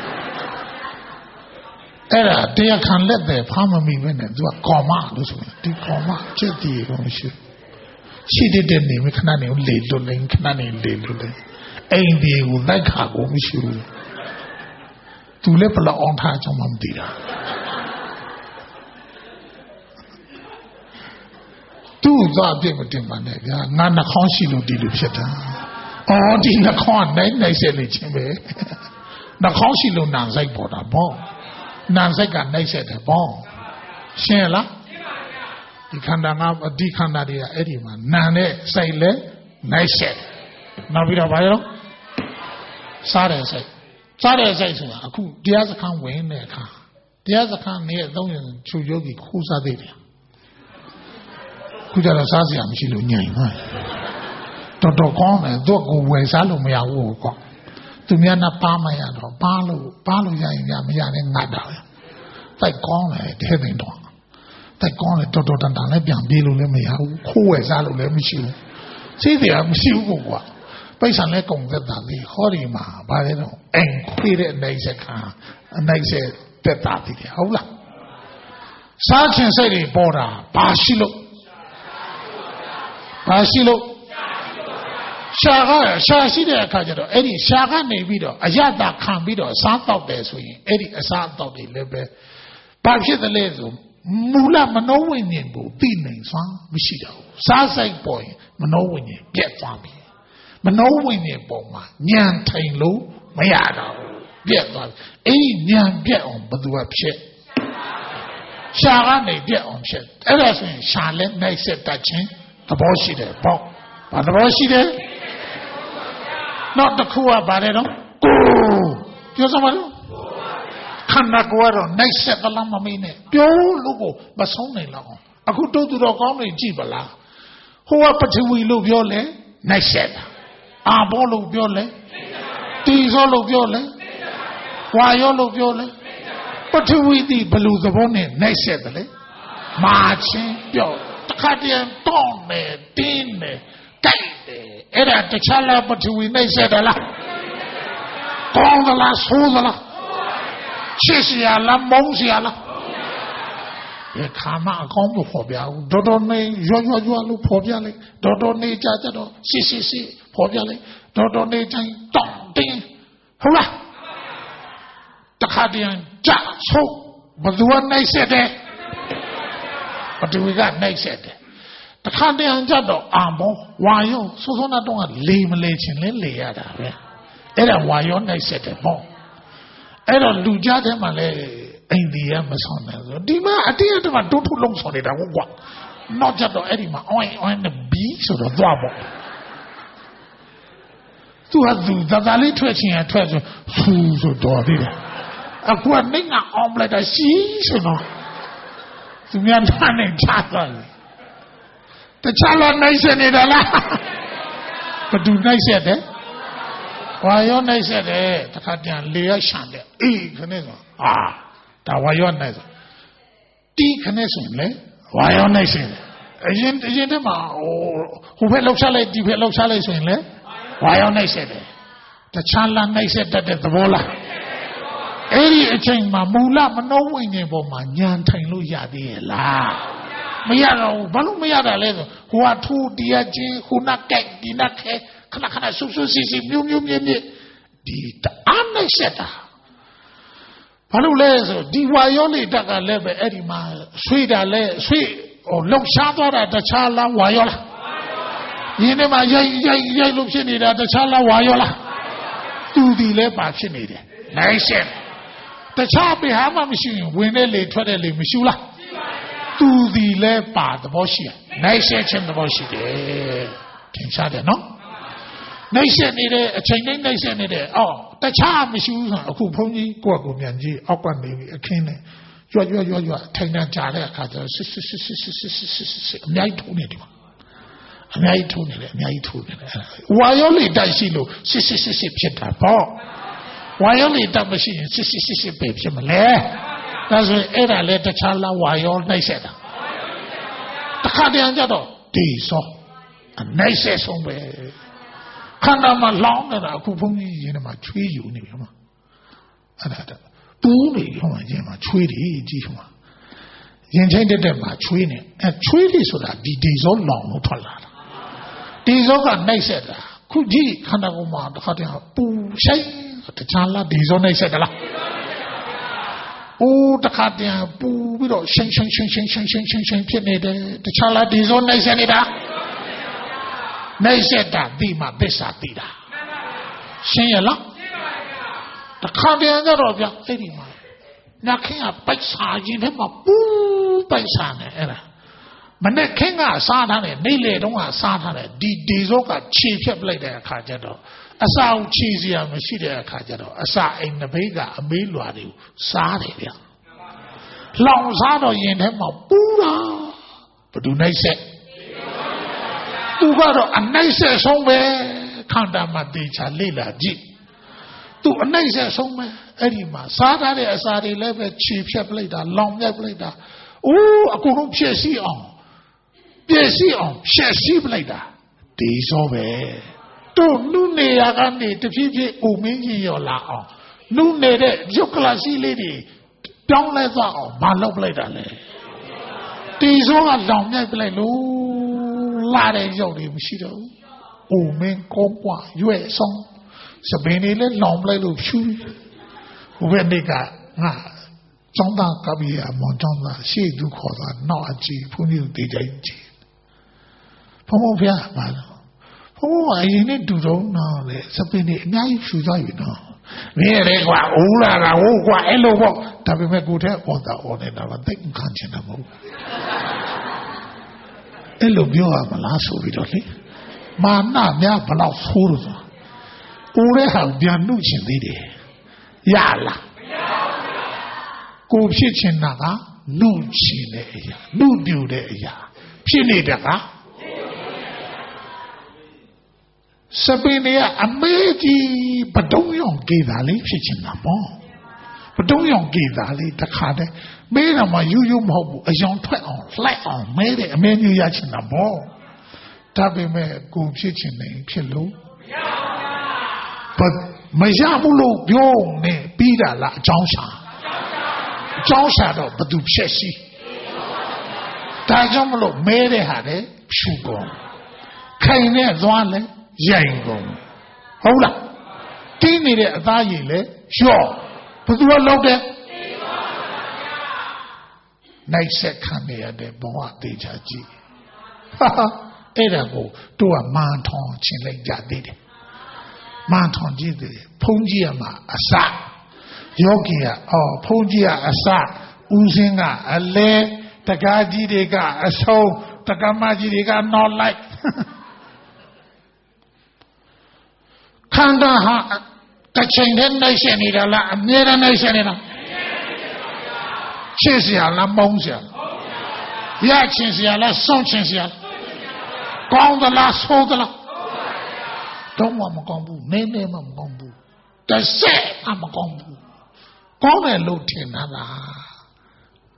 Era, they can let the palmer me when they do a coma. The coma, jet de gong shi. She didn't name Canani little and Canani little. Ain't the like her go issue. To level on her to Mamdira. Two that they were in my neck. Nana Conchilo did it. Oh, the Nakon, then I said it. The Conchilo Nanzai bought a ball. Nanzai got nice at a ball. Shella. Di khanda nga di khanda de ya edi ma nan ne sai le night set naw pi da ba yo sa de sai sa de sai so akuတရားစခန်းဝင်တဲ့အခါတရားစခန်းနဲ့သုံးရင်ချူယောဂီခိုးစားသေးတယ်ခုကြတော့စားစရာမရှိလို့ညင်ဟဲ့တော်တော်ကောင်းတယ်သူ့ကိုဝယ်စားလို့မရဘူးကွာသူများနဲ့ပါမရတော့ပါလို့ပါလို့ရရင်မရနဲ့ငတ်တာပဲတိုက်ကောင်းတယ်တဲ့တဲ့တော့တိုက်ကောင်းတယ်တော်တော်တန်တန်လည်းပြန်ပြေးလို့လည်းမရဘူးခိုးဝယ်စားလို့လည်းမရှိဘူးစိတ်တရားမရှိဘူးကွာပိဿံလည်းကုန်သက်တာလေဟောဒီမှာဗါလဲတော့အိမ်ခွေးတဲ့အနိုင်စခါအနိုင်စတက်တာတည်တယ်ဟုတ်လားစားချင်စိတ်တွေပေါ်တာဘာရှိလို့ဘာရှိလို့ရှာကရှာရှိတဲ့အခါကျတော့အဲ့ဒီရှာကနေပြီးတော့အယတခံပြီးတော့စားတော့တယ်ဆိုရင်အဲ့ဒီအစားတော့တွေလည်းပဲဘာဖြစ်တယ်လဲဆိုမူလမနောဝိညာဉ်ကိုသိနိုင်စွာမရှိတော့ဘူးစားစိတ်ပေါ်ရင်မနောဝိညာဉ်ပြတ်သွားပြီမနောဝိညာဉ်ပေါ်မှာဉာဏ်ထိုင်လို့မရတော့ဘူးပြတ်သွားပြီအဲ့ဒီဉာဏ်ပြတ်အောင်ဘယ်သူကဖြစ်ရှာကနေပြတ်အောင်ဖြစ်အဲ့ဒါဆိုရင်ရှာလဲနိုင်ဆက်တတ်ခြင်းသဘောရှိတယ်ပေါ့ဘာသဘောရှိတယ်နောက်တစ်ခုကဘာလဲတော့ကိုပြောစမ်းပါလို့ခန္ဓာကိုယ်ကတော့နိုင်ဆက်သလားမမင်းနဲ့ပြောလို့ကိုမဆုံးနိုင်တော့အခုတို့သူတော်ကောင်းတွေကြည့်ပါလားဟိုကပထဝီလို့ပြောလဲနိုင်ဆက်တာအာဘောလို့ပြောလဲတီစောလို့ပြောလဲဝါရောလို့ပြောလဲပထဝီတိဘလူသဘောနဲ့နိုင်ဆက်တယ်လေမာချင်းပြောတခါတည်းတောင်းမယ်တင်းမယ်တိုက်တယ်အဲ့ဒါတခြားလားပထဝီနိုင်ဆက်တယ်လားကောင်းသလားဆိုးသလားချစ်စရာလားမုန်းစရာလားဒီခါမှအကောင်းလို့ဖော်ပြအောင်တော်တော်နေရွရွရွလို့ဖော်ပြလိုက်တော်တော်နေကြကြတော့စစ်စစ်စစ်ဖော်ပြလိုက်တော်တော်နေတိုင်းတောင်းတင်းဟုတ်လားတခါတည်းကြဆိုးဘသူကနိုင်ဆက်တယ်ပထဝီကနိုင်ဆက်တယ်တခါတည်းကြတော့အာမောဝါယောဆိုးဆိုးနာတော့လေမလေချင်းလဲလေရတာပဲအဲ့ဒါဝါယောနိုင်ဆက်တယ်ပေါ့အဲ့တော့လူကြားထဲမှာလဲအိန္ဒိယမဆောင်နိုင်ဆိုဒီမှာအတင်းအဓမ္မတိုးထုလုံးဆောင်နေတာဟုတ်ကွာနောက်ကြတော့အဲ့ဒီမှာအောင်းအောင်းနဲ့ဘီဆိုတော့သွားပေါ့သူကသူသာသာလေးထွက်ချင်ရထွက်ဆိုဖူးဆိုတော့သေးတယ်အခုကနေငါအောင်လိုက်တာရှိဆိုတော့သူများသားနဲ့ချသွားတယ်တခြားတော့နိုင်စနေတာလားဘယ်သူနိုင်စတယ်ဝါယောနိုင်ဆက်တယ်တခါတည်းလေရရှန်တယ်အေးခနဲ့ဆိုအာဒါဝါယောနိုင်ဆိုတီးခနဲ့ဆိုလေဝါယောနိုင်ဆက်တယ်အရင်အရင်တည်းမှာဟိုဟိုဘက်လှုပ်ရှားလိုက်ဒီဘက်လှုပ်ရှားလိုက်ဆိုရင်လေဝါရောနှိမ့်ဆက်တယ်တခြားလားနှိမ့်ဆက်တတ်တဲ့သဘောလားအဲ့ဒီအချိန်မှာမူလမနှောဝိညာဉ်ပေါ်မှာညံထိုင်လို့ရသေးရဲ့လားမရတော့ဘာလို့မရတာလဲဆိုဟိုကထူတရားချင်းခုနကက်ဒီနက်ခဲခဏခဏဆူဆူစီစီမြူးမြူးမြင့်မြင့်ဒီအားနှိမ့်ဆက်တာဘာလို့လဲဆိုဒီဝါရောလေတက်ကလည်းပဲအဲ့ဒီမှာဆွေးတာလဲဆွေးဟိုလှုပ်ရှားသွားတာတခြားလားဝါရောလားရင်းထဲမှာရိုက်ရိုက်ရိုက်လို့ဖြစ်နေတာတခြားလားဝါရောလားသူဒီလဲပါဖြစ်နေတယ်နိုင်ဆက်တခြားပေဟာမှမရှိရင်ဝင်တဲ့လေထွက်တဲ့လေမရှိလားသူဒီလဲပါသဘောရှိတယ်နိုင်ဆက်ခြင်းသဘောရှိတယ်ထင်ရှားတယ်နော်နိုင်ဆက်နေတဲ့အချိန်တိုင်းနိုင်ဆက်နေတယ်အော်တခြားမရှိဘူးဆိုအခုဘုန်းကြီးကိုယ့်ကိုယ်မြန်ကြီးအောက်ကနေပြီးအခင်းနဲ့ကြွကြွကြွကြွထိုင်နေကြတဲ့အခါကျတော့စစ်စစ်စစ်စစ်စစ်စစ်စစ်စစ်အများကြီးထုံးနေတယ်အများကြီးထုံးနေတယ်အများကြီးထုံးနေတယ်ဝါရောလေတိုက်ရှိလို့စစ်စစ်စစ်စစ်ဖြစ်တာပေါ့ဝါရောလေတိုက်မရှိရင်စစ်စစ်စစ်စစ်ပဲဖြစ်မလဲဒါဆိုရင်အဲ့ဒါလည်းတခြားလားဝါရောနှိမ့်ဆက်တာတခါတည်းကြတော့ဒီစောအနှိမ့်ဆက်ဆုံးပဲခန္ဓာမှာလောင်းနေတာအခုဘုန်းကြီးရင်ထဲမှာချွေးယူနေပြီမှာအဲ့ဒါပူးနေဟိုမှာရင်မှာချွေးတယ်ကြည့်ဟိုမှာရင်ချင်းတက်တက်မှာချွေးနေအဲချွေးတယ်ဆိုတာဒီဒီစောလောင်လို့ထွက်လာတာဒီစောကနှိမ့်ဆက်တာခုကြည့်ခန္ဓာကိုယ်မှာတစ်ခါတည်းပူဆိုင်တခြားလားဒီစောနှိမ့်ဆက်တယ်လားအိုးတစ်ခါတည်းပူပြီးတော့ရှင်းရှင်းရှင်းရှင်းရှင်းရှင်းရှင်းရှင်းဖြစ်နေတယ်တခြားလားဒီစောနှိမ့်ဆက်နေတာနှိမ့်ဆက်တာဒီမှာသစ္စာသိတာရှင်းရလားတခါတည်းကြတော့ဗျအဲ့ဒီမှာညခင်ကပိုက်စာရင်ထဲမှာပူးပိုက်စာနေအဲ့ဒါမနဲ့ခင်ကစားထားတယ်နေလေတုန်းကစားထားတယ်ဒီဒီစောကခြေဖြတ်ပလိုက်တဲ့အခါကျတော့အစာကိုခြေစရာမရှိတဲ့အခါကျတော့အစာအိမ်နဘိတ်ကအမေးလွာတွေကိုစားတယ်ဗျလောင်စားတော့ရင်ထဲမှာပူးတာဘယ်သူနိုင်ဆက်သူကတော့အနိုင်ဆက်ဆုံးပဲခန္ဓာမှာတေချာလေ့လာကြည့်သူအနိုင်ဆက်ဆုံးပဲအဲ့ဒီမှာစားထားတဲ့အစာတွေလည်းပဲခြေဖြတ်ပလိုက်တာလောင်ပြတ်ပလိုက်တာအိုးအကုန်လုံးဖြည့်စီအောင်ပြည့်စီအောင်ဖြည့်စီပလိုက်တာဒီစောပဲတို့နုနေရကနေတဖြည်းဖြည်းအိုမင်းကြီးရောလာအောင်နုနေတဲ့ရုပ်ကလာစီလေးတွေတောင်းလဲသွားအောင်မလုပ်ပလိုက်တာလေဒီစောကလောင်ပြတ်ပလိုက်လို့လာတဲ့ရုပ်တွေမရှိတော့ဘူးအိုမင်းကောင်းกว่าရွဲ့ဆောင်စပင်းလေးလည်းလောင်ပလိုက်လို့ဖြူဟိုဘက်နေ့ကငါကျောင်းသားကပ္ပိယမောင်ကျောင်းသားရှေ့သူခေါ်တာနောက်အကြည့်ဘုန်းကြီးတို့တေးကြိုင်ကြည့်ဘုံဘုံဖျားပါလို့ဘုံဘုံအရင်နဲ့တူတော့နော်လေစပင်းလေးအများကြီးဖြူသွားပြီနော်မင်းရဲကွာအိုးလာတာဟိုကွာအဲ့လိုပေါ့ဒါပေမဲ့ကိုယ်ထဲအော်တာအော်နေတာကသိခံချင်တာမဟုတ်အဲ့လိုပြောရမလားဆိုပြီးတော့လေမာနများဘလောက်ဆိုးလို့ဆိုဦးရဲ့ဟာပြန်နှုတ်ချင်သေးတယ်ရလားမရပါဘူးကိုဖြစ်ချင်တာကနှုတ်ချင်တဲ့အရာနှုတ်ပြူတဲ့အရာဖြစ်နေတဲ့ကစပင်းတွေကအမေကြီးပတုံးရောင်ကေတာလေးဖြစ်ချင်တာပေါ့ပတုံးရောင်ကေတာလေးတစ်ခါတည်းမဲတော့မှယူယူမဟုတ်ဘူးအယောင်ထွက်အောင်လှိုက်အောင်မဲတဲ့အမဲမျိုးရချင်တာပေါ့ဒါပေမဲ့ကိုဖြစ်ချင်နေဖြစ်လို့မရပါဘူးမရဘူးလို့ပြောနေပြီးတာလားအကြောင်းရှာအကြောင်းရှာတော့ဘသူဖြစ်စီဒါကြောင့်မလို့မဲတဲ့ဟာလေဖြူကုန်ခိုင်နဲ့သွားလဲရိုင်ကုန်ဟုတ်လားတင်းနေတဲ့အသားရည်လဲလျှော့ဘသူကလောက်တယ်နိုင်ဆက်ခံရတဲ့ဘဝသေးချာကြည့်ဟာအဲ့ဒါကိုတို့ကမာထောင်ခြင်းလိုက်ကြသေးတယ်မာထောင်ကြည့်တယ်ဘုန်းကြီးကမှအစယောဂီကအော်ဘုန်းကြီးကအစဦးစင်းကအလဲတကားကြီးတွေကအဆုံးတက္ကမကြီးတွေကနောက်လိုက်ခန္ဓာဟာတစ်ချိန်တည်းနှိမ့်ဆက်နေတာလားအမြဲတမ်းနှိမ့်ဆက်နေတာချစ်စရာလားမုန်းစရာရချင်စရာလားဆုံးချင်စရာကောင်းသလားဆိုးသလားတော့မကောင်းဘူးနည်းနည်းမှမကောင်းဘူးတစ်ဆက်မှမကောင်းဘူးကောင်းတယ်လို့ထင်တာလား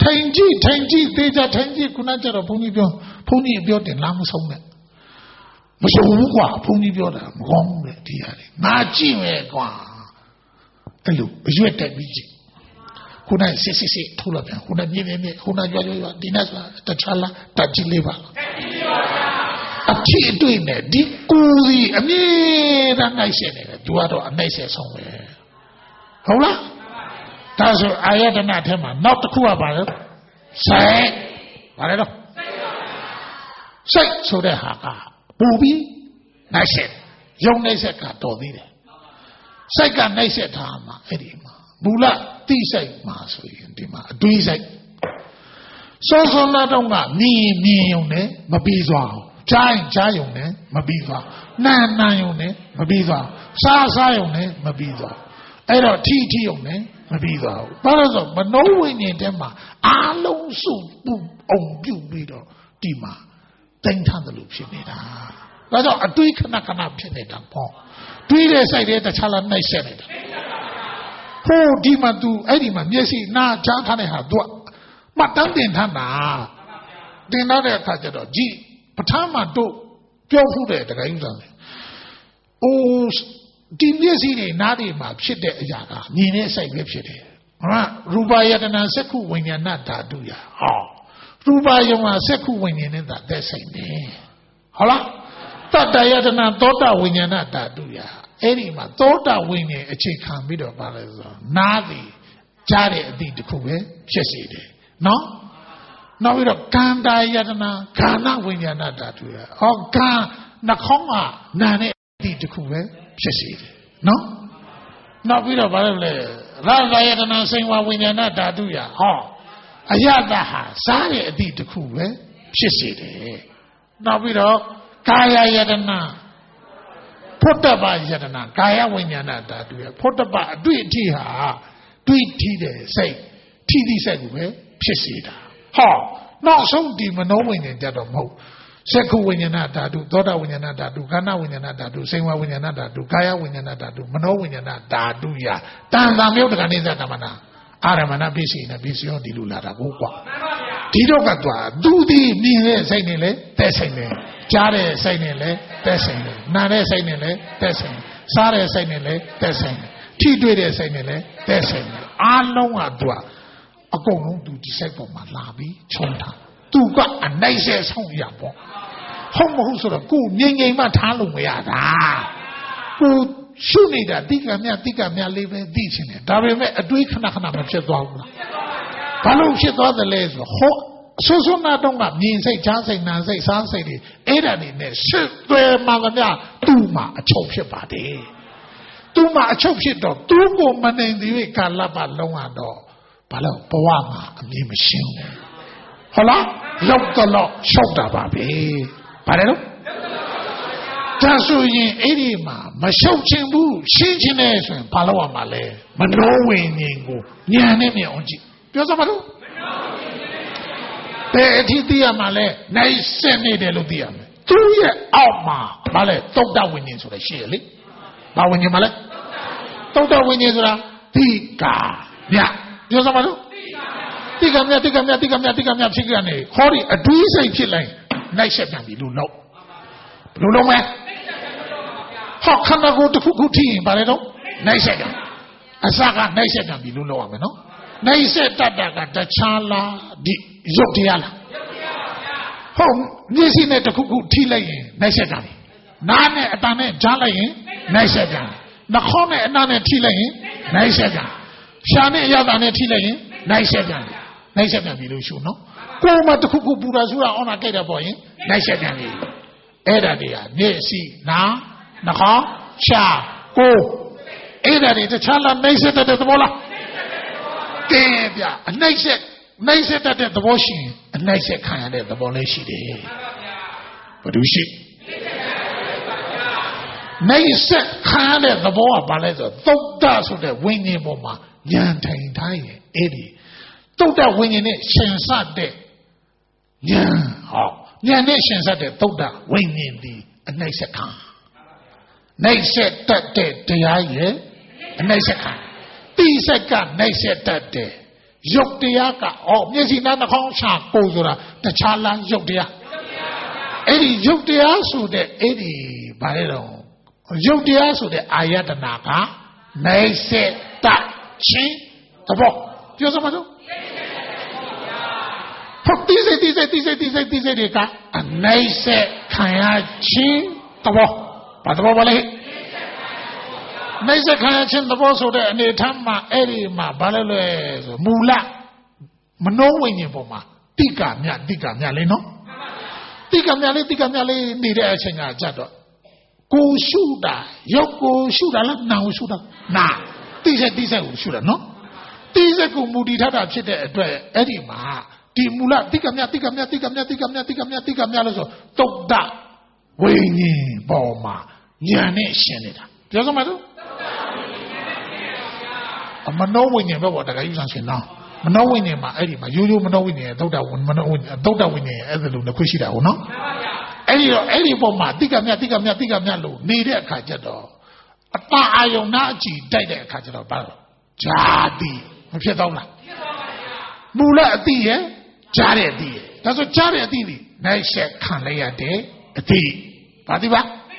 ထိုင်ကြည့်ထိုင်ကြည့်သေးကြထိုင်ကြည့်ခုနကျတော့ဘုန်းကြီးပြောဘုန်းကြီးပြောတင်လားမဆုံးနဲ့မဆုံးဘူးကွာဘုန်းကြီးပြောတာမကောင်းဘူးလေဒီရတယ်ငါကြည့်မယ်ကွာအဲ့လိုအရွက်တက်ပြီးကြည့်ခုနစစ်စစ်စစ်ထိုးလာပြန်ခုနမြင်းမြင်းခုနကြွားကြွားဒီနေ့ဆိုတာတခြားလားတကြည့်လေးပါအဖြစ်အတွေ့နဲ့ဒီကိုယ်စီအမြဲတမ်းနိုင်ဆက်နေတယ်သူကတော့အနိုင်ဆက်ဆုံးပဲဟုတ်လားဒါဆိုအာယတနာထဲမှာနောက်တစ်ခုကပါလဲစိတ်ပါလေတော့စိတ်ဆိုတဲ့ဟာကပူပြီးနိုင်ဆက်ယုံနိုင်ဆက်ကတော်သေးတယ်စိတ်ကနိုင်ဆက်ထားမှာအဲ့ဒီမှာမူလတိစိတ်မှာဆိုရင်ဒီမှာအတွေးစိတ်စောစောနာတော့ကမြင်မြင်ုံနဲ့မပြီးသွားဘူးကြားရင်ကြားယုံနဲ့မပြီးသွားနာနာယုံနဲ့မပြီးသွားစားစားယုံနဲ့မပြီးသွားအဲ့တော့ထီထီယုံနဲ့မပြီးသွားဘူးဘာလို့ဆိုမနောဝိညာဉ်ထဲမှာအာလုံးစုပူအောင်ပြုတ်ပြီးတော့ဒီမှာတိုင်းထားတယ်လို့ဖြစ်နေတာဒါကြောင့်အတွေးခဏခဏဖြစ်နေတာပေါ့တွေးတဲ့စိတ်တွေတခြားလားနှိုက်ဆက်နေတာဟိုဒီမှာ तू အဲ့ဒီမှာမျက်စိနားကြားထားတဲ့ဟာ तू မှတ်တမ်းတင်ထားတာတင်တော့တဲ့အခါကျတော့ကြည့်ပထမတို့ပြောဖူးတယ်တခါယူစားတယ်။အိုးဒီမျက်စိတွေနားတွေမှာဖြစ်တဲ့အရာကမြင်တဲ့စိတ်ပဲဖြစ်တယ်။ဟုတ်လားရူပယတနာစက္ခုဝိညာဏဓာတုယ။ဟောရူပယုံကစက္ခုဝိညာဉ်နဲ့သာသက်ဆိုင်နေ။ဟုတ်လားတတ္တယတနာသောတာဝိညာဏဓာတုယ။အဲ့ဒီမှာသောတာဝိညာဉ်အခြေခံပြီးတော့ပါလဲဆိုတော့နားသည်ကြားတဲ့အသည့်တစ်ခုပဲဖြစ်စေတယ်။နော်နောက်ပြီးတော့ကန္တာယတနာခန္ဓာဝိညာဏဓာတုရဟောကံနှာခေါင်းကနာနဲ့အတိတခုပဲဖြစ်စေတယ်နော်နောက်ပြီးတော့ဘာလို့လဲရသယတနာစိန်ဝဝိညာဏဓာတုရဟောအယတဟာစားတဲ့အတိတခုပဲဖြစ်စေတယ်နောက်ပြီးတော့ကာယယတနာဖုတ္တပယတနာကာယဝိညာဏဓာတုရဖုတ္တပအတွေ့အထိဟာတွေ့ထိတဲ့စိတ်ထိသည့်စိတ်ကိုပဲဖြစ်စေတာဟောနောက်ဆုံးဒီမနောဝိညာဉ်ကြတော့မဟုတ်စက္ခုဝိညာဏဓာတုသောတာဝိညာဏဓာတုခန္ဓာဝိညာဏဓာတုစိန်ဝဝိညာဏဓာတုကာယဝိညာဏဓာတုမနောဝိညာဏဓာတုယတန်တာမြုပ်တကနေသတမနာအာရမဏပိစိနဲ့ပိစိရောဒီလိုလာတာကိုကွာဒီတော့ကတော့သူဒီမြင်တဲ့စိတ်နဲ့လည်းသက်ဆိုင်တယ်ကြားတဲ့စိတ်နဲ့လည်းသက်ဆိုင်တယ်နားတဲ့စိတ်နဲ့လည်းသက်ဆိုင်တယ်စားတဲ့စိတ်နဲ့လည်းသက်ဆိုင်တယ်ထိတွေ့တဲ့စိတ်နဲ့လည်းသက်ဆိုင်တယ်အားလုံးကသူကအကုန်လုံးသူဒီစိတ်ပေါ်မှာလာပြီးခြုံထားသူကအနိုင်ဆဲဆုံးရပေါ့ဟုတ်မဟုတ်ဆိုတော့ကိုငြိမ်ငြိမ်မှထားလို့မရတာကိုရှုနေတာတိကမြတိကမြလေးပဲသိချင်တယ်ဒါပေမဲ့အတွေးခဏခဏမဖြစ်သွားဘူးလားဘာလို့ဖြစ်သွားတယ်လဲဆိုဟောဆွဆွနာတော့ကမြင်စိတ်ချားစိတ်နာစိတ်စားစိတ်တွေအဲ့ဒါတွေနဲ့ရှစ်သွဲမှမများသူ့မှာအချုပ်ဖြစ်ပါတယ်သူ့မှာအချုပ်ဖြစ်တော့သူ့ကိုမနိုင်သေးတဲ့ကာလပတ်လုံးကတော့ဘာလို့ဘဝမှာအမြင်မရှင်းဘူးဟုတ်လားလောက်တော့ရှောက်တာပါပဲဘာလဲလို့ဒါဆိုရင်အဲ့ဒီမှာမရှောက်ချင်ဘူးရှင်းချင်တယ်ဆိုရင်ဘာလို့ရမှာလဲမနောဝိညာဉ်ကိုဉာဏ်နဲ့မြင်အောင်ကြည့်ပြောစမ်းပါလို့ဘယ်အထိသိရမှာလဲနိုင်စက်နေတယ်လို့သိရမယ်သူရဲ့အောက်မှာဘာလဲသုတ္တဝိညာဉ်ဆိုတာရှိရလေဘာဝိညာဉ်မလဲသုတ္တဝိညာဉ်ဆိုတာတိကာမြပြောစမ်းပါလို့တိကမြတိကမြတိကမြတိကမြဖြစ်ကြနေဟောဒီအတွေးစိတ်ဖြစ်လိုက်နိုင်ဆက်ပြန်ပြီလို့လို့ဘလို့လုံးမဲဟောခန္ဓာကိုယ်တစ်ခုခုထိရင်ဗါလဲတော့နိုင်ဆက်ပြန်အစကနိုင်ဆက်ပြန်ပြီလို့လို့ရမယ်နော်နိုင်ဆက်တတ်တာကတခြားလားဒီရုပ်တရားလားဟုတ်မျက်စိနဲ့တစ်ခုခုထိလိုက်ရင်နိုင်ဆက်ပြန်ပြီနားနဲ့အတန်နဲ့ကြားလိုက်ရင်နိုင်ဆက်ပြန်နှာခေါင်းနဲ့အနားနဲ့ထိလိုက်ရင်နိုင်ဆက်ပြန်ရှာနဲ့အရသာနဲ့ထိလိုက်ရင်နိုင်ဆက်ပြန်ပြီနိုင်ဆက်ပြန်ပြီလို့ရှုနော်ကိုယ်မှတစ်ခုခုပူတာဆူတာအော်နာကြိုက်တာပေါ့ရင်နိုင်ဆက်ပြန်ပြီအဲ့ဒါတွေကမျက်စိနားနှာခေါင်းရှာကိုယ်အဲ့ဒါတွေတခြားလားနိုင်ဆက်တဲ့သဘောလားကဲဗျအနိုင်ဆက်နိုင်ဆက်တဲ့သဘောရှိရင်အနိုင်ဆက်ခံရတဲ့သဘောလည်းရှိတယ်ဘယ်သူရှိနိုင်ဆက်ခံရတဲ့သဘောကဘာလဲဆိုသုတ္တဆိုတဲ့ဝိညာဉ်ပေါ်မှာဉာဏ်ထိုင်ထားရင်အဲ့ဒီသုတ္တဝိညာဉ်နဲ့ရှင်စတဲ့ဉာဏ်ဟောဉာဏ်နဲ့ရှင်စတဲ့သုတ္တဝိညာဉ်ဒီအနိုင်ဆက်ခံနိုင်ဆက်တတ်တဲ့တရားရဲ့အနိုင်ဆက်ခံတိစက်ကနိုင်ဆက်တတ်တဲ့ရုပ်တရားကဩမျက်စိနားနှာခေါင်းရှာကိုယ်ဆိုတာတခြားလားရုပ်တရားအဲ့ဒီရုပ်တရားဆိုတဲ့အဲ့ဒီဘာလဲတော့ရုပ်တရားဆိုတဲ့အာယတနာကနိုင်စေတချင်းတဘောပြောစမ်းပါစို့ဟုတ်တိစေတိစေတိစေတိစေတိစေတွေကအနိုင်စေခံရချင်းတဘောဘာတဘောပါလဲနိုင်စေခံရချင်းတဘောဆိုတဲ့အနေထားမှာအဲ့ဒီမှာဘာလဲလဲဆိုမူလမနှောဝိညာဉ်ပုံမှာတိကမြတိကမြလေးနော်တိကမြလေးတိကမြလေးနေတဲ့အချိန်ကကြတော့ကိုရှုတာရုပ်ကိုရှုတာလားနာကိုရှုတာနာတိစေတိစေကိုရှုတာနော်တိစေကိုမူတည်ထားတာဖြစ်တဲ့အတွက်အဲ့ဒီမှာဒီမူလတိကမြတိကမြတိကမြတိကမြတိကမြတိကမြလို့ဆိုတုတ်တဝိညာဉ်ပေါ်မှာဉာဏ်နဲ့ရှင်းနေတာပြောစမ်းပါစို့အမနောဝိညာဉ်ပဲပေါ့တခါယူဆရှင်နော်မနောဝိညာဉ်မှာအဲ့ဒီမှာရိုးရိုးမနောဝိညာဉ်သုဒ္ဓဝိမနောဝိညာဉ်သုဒ္ဓဝိညာဉ်အဲ့ဒါလိုနှစ်ခုရှိတာဟုတ်နော်အဲ့ဒီတော့အဲ့ဒီပုံမှာတိကမြတိကမြတိကမြလို့နေတဲ့အခါကျတော့အတအာယုံနာအကြည့်တိုက်တဲ့အခါကျတော့ဘာလို့ဂျာတိမဖြစ်တော့လားဖြစ်ပါပါဗျာမူလအတိရဲ့ဂျာတဲ့အတိရဲ့ဒါဆိုဂျာတဲ့အတိဒီနိုင်ဆက်ခံလိုက်ရတဲ့အတိဘာတိပါ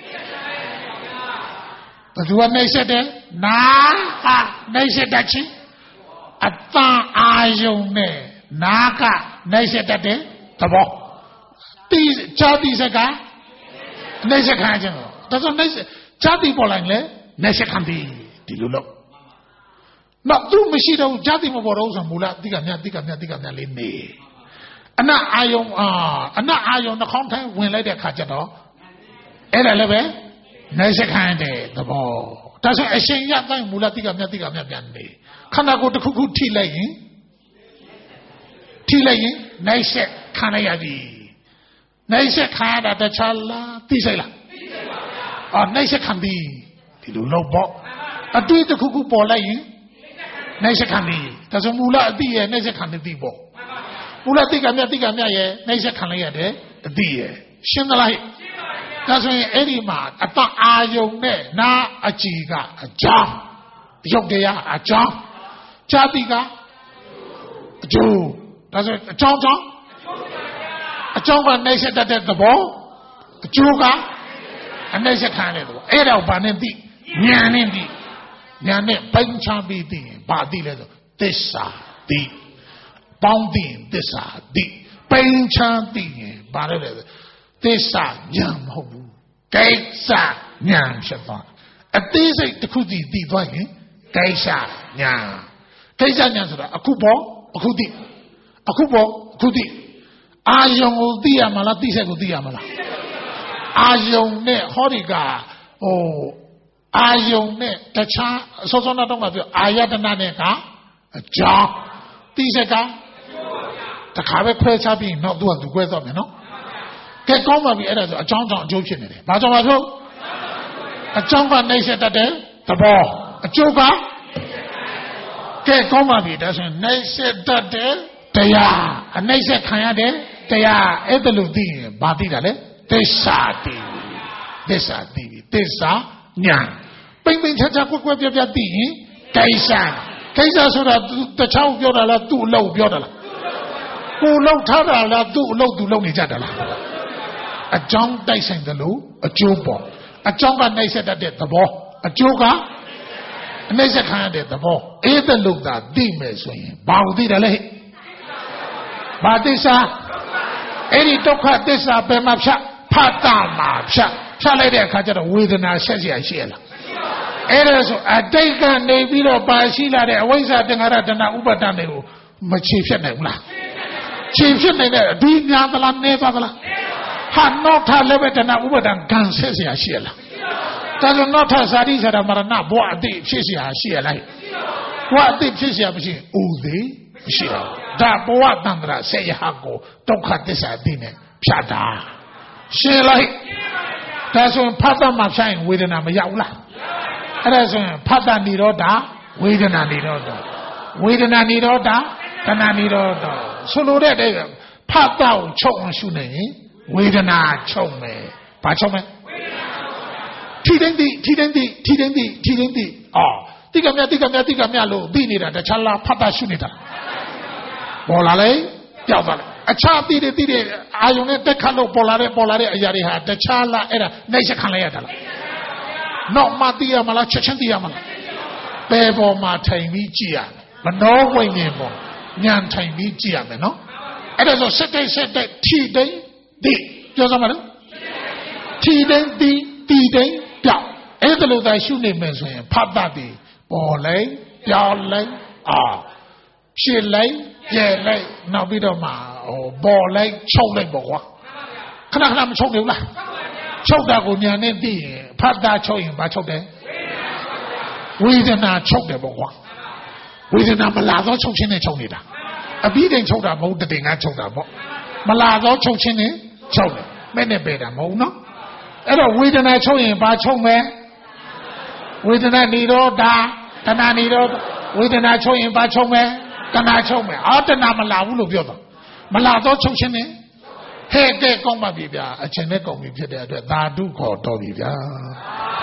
ဘယ်သူကနိုင်ဆက်တယ်နာဟာနိုင်ဆက်တတ်ချင်းအတအာယုံနဲ့နာကနိုင်ဆက်တတ်တဲ့သဘောတိဂျာတိစကနိုင်ဆက်ခံခြင်းတော့ဒါဆိုနိုင်ဆက်ဂျာတိပေါ်လိုက်လေနိုင်ဆက်ခံတယ်ဒီလိုလို့နောက်သူမရှိတော့ဂျာတိမပေါ်တော့ဆိုမူလတိကမြတိကမြတိကမြလေးနေအနအာယုံအာအနအာယုံနှာခေါင်းထဲဝင်လိုက်တဲ့ခါကျတော့အဲ့ဒါလည်းပဲနိုင်ဆက်ခံတဲ့သဘောဒါဆိုအရှင်ရတိုင်းမူလတိကမြတိကမြပြန်နေခန္ဓာကိုယ်တစ်ခုခုထိလိုက်ရင်ထိလိုက်ရင်နိုင်ဆက်ခံရရပြီနိုင်ဆက်ခံရတာတခြားလားသိစိတ်လားသိစိတ်ပါဗျာအော်နိုင်ဆက်ခံပြီဒီလိုလို့ပေါ့အတွေ့တစ်ခုခုပေါ်လိုက်ရင်နိုင်ဆက်ခံပြီဒါဆိုမူလအတိရဲ့နိုင်ဆက်ခံတဲ့သိပေါ့မူလတိကမြတိကမြရဲ့နိုင်ဆက်ခံလိုက်ရတဲ့အတိရဲ့ရှင်းသလားဒါဆိုရင်အဲ့ဒီမှာအတအာယုံနဲ့နာအကြည်ကအကြောင်းရုပ်တရားအကြောင်းဇာတိကအကျိုးဒါဆိုအကြောင်းကြောင့်အကြောင်းကနှိမ့်ဆက်တတ်တဲ့သဘောအကျိုးကအနှိမ့်ဆက်ခံတဲ့သဘောအဲ့တော့ဘာနဲ့သိဉာဏ်နဲ့သိဉာဏ်နဲ့ပိုင်းခြားပြီးသိရင်ဘာသိလဲဆိုသစ္စာသိပေါင်းသိရင်သစ္စာသိပိုင်းခြားသိရင်ဘာလဲလဲသစ္စာဉာဏ်မဟုတ်ဘူးကိစ္စဉာဏ်ဖြစ်သွားအသေးစိတ်တစ်ခုစီသိသွားရင်ကိစ္စဉာဏ်ကိစ္စဉာဏ်ဆိုတာအခုပေါ်အခုသိအခုပေါ်အခုသိအာယုံကိုသိရမှာလားသိဆက်ကိုသိရမှာလားအာယုံနဲ့ဟောဒီကဟိုအာယုံနဲ့တခြားစောစောနောက်တော့ကပြောအာယတနာနဲ့ကအကြောင်းသိဆက်ကတခါပဲခွဲခြားပြီးနောက်သူကသူခွဲသွားမယ်နော်ကဲကောင်းပါပြီအဲ့ဒါဆိုအကြောင်းကြောင့်အကျိုးဖြစ်နေတယ်ဘာကြောင့်ပါဆိုအကြောင်းကနှိမ့်ဆက်တတ်တဲ့သဘောအကျိုးကကဲကောင်းပါပြီဒါဆိုနှိမ့်ဆက်တတ်တဲ့တရားအနှိမ့်ဆက်ခံရတဲ့တရားအဲ့ဒါလို့သိရင်ဘာသိတာလဲသစ္စာသိသစ္စာသိပြီသစ္စာညာပိမ့်ပိမ့်ချာချာကွက်ကွက်ပြပြသိရင်ကိစ္စကိစ္စဆိုတာတခြားပြောတာလားသူ့အလုပ်ပြောတာလားကိုလောက်ထားတာလားသူ့အလုပ်သူလုပ်နေကြတာလားအကြောင်းတိုက်ဆိုင်တယ်လို့အကျိုးပေါ်အကြောင်းကနှိမ့်ဆက်တတ်တဲ့သဘောအကျိုးကအနှိမ့်ဆက်ခံရတဲ့သဘောအဲ့ဒါလို့သာသိမယ်ဆိုရင်ဘာကိုသိတယ်လဲဘာသစ္စာအဲ့ဒီဒုက္ခသစ္စာဘယ်မှာဖြတ်ဖတ်တာမှာဖြတ်ဖြတ်လိုက်တဲ့အခါကျတော့ဝေဒနာဆက်เสียရှိရလားအဲ့ဒါဆိုအတိတ်ကနေပြီးတော့ပါရှိလာတဲ့အဝိဇ္ဇာသင်္ခါရတဏှာဥပါဒဏ်တွေကိုမချေဖြစ်နိုင်ဘူးလားချေဖြစ်နိုင်တဲ့အဒီများသလားနေသွားသလားဟာနောက်ထပ်လည်းပဲတဏှာဥပါဒဏ်ကံဆက်เสียရှိရလားဒါဆိုနောက်ထပ်ဇာတိဇာတာမရဏဘဝအတိတ်ဖြစ်เสียရှိရလားဘဝအတိတ်ဖြစ်เสียမရှိဥသေးမရှိတော့ဒါဘဝတန္တရာဆေယဟကိုဒုက္ခသစ္စာသိနေဖြတ်တာရှင်းလိုက်ဒါဆိုရင်ဖတ်တတ်မှဖြတ်ရင်ဝေဒနာမရောက်ဘူးလားအဲ့ဒါဆိုရင်ဖတ်တတ်နေတော့ဒါဝေဒနာနေတော့ဝေဒနာနေတော့ဒါတဏှာနေတော့ဆိုလိုတဲ့တဲ့ဖတ်တတ်ကိုချုပ်အောင်ရှုနေရင်ဝေဒနာချုပ်မယ်ဘာချုပ်မယ်ထီတိုင်းတိထီတိုင်းတိထီတိုင်းတိထီတိုင်းတိအော်တိကမြတိကမြတိကမြလို့သိနေတာတခြားလားဖတ်တတ်ရှုနေတာပေါ်လာလေပြောက်သွားတယ်အခြားတိတိတိအာယုံနဲ့တက်ခတ်လို့ပေါ်လာတဲ့ပေါ်လာတဲ့အရာတွေဟာတခြားလားအဲ့ဒါနှိမ့်ချက်ခံလိုက်ရတာလားနောက်မှသိရမလားချက်ချင်းသိရမလားဘယ်ပေါ်မှာထိုင်ပြီးကြည့်ရမနောဝိညာဉ်ပေါ်ဉာဏ်ထိုင်ပြီးကြည့်ရမယ်နော်အဲ့ဒါဆိုစက်တိတ်စက်တိတ်ထီတိတ်ဒီပြောစမ်းပါလို့ထီတိတ်ဒီတီတိတ်ပြောက်အဲ့ဒါလို့သာရှုနေမယ်ဆိုရင်ဖတ်တတ်တယ်ပေါ်လိုက်ပြောင်းလိုက်အာဖြစ်လိုက်ပြဲလိုက်နောက်ပြီးတော့မှဟိုပေါ်လိုက်ချုပ်လိုက်ပေါ့ကွာခဏခဏမချုပ်ဘူးလားချုပ်တာကိုညာနဲ့သိရင်ဖတ်တာချုပ်ရင်ဘာချုပ်တယ်ဝေဒနာချုပ်တယ်ပေါ့ကွာဝေဒနာမလာတော့ချုပ်ချင်းနဲ့ချုပ်နေတာအပြီးတိုင်ချုပ်တာမဟုတ်တည်ငါချုပ်တာပေါ့မလာတော့ချုပ်ချင်းနဲ့ချုပ်တယ်မဲ့နဲ့ပဲတာမဟုတ်နော်အဲ့တော့ဝေဒနာချုပ်ရင်ဘာချုပ်မယ်ဝေဒနာនិရောဓတဏှာនិရောဓဝေဒနာချုပ်ရင်ဘာချုပ်မယ်တဏှာချုပ်မယ်အော်တဏှာမလာဘူးလို့ပြောတော့မလာတော့ချုပ်ချင်းနဲ့ဟဲ့ကဲကောင်းပါပြီဗျာအချိန်နဲ့ကောင်းပြီဖြစ်တဲ့အတွက်သာဓုခေါ်တော်ပြီဗျာ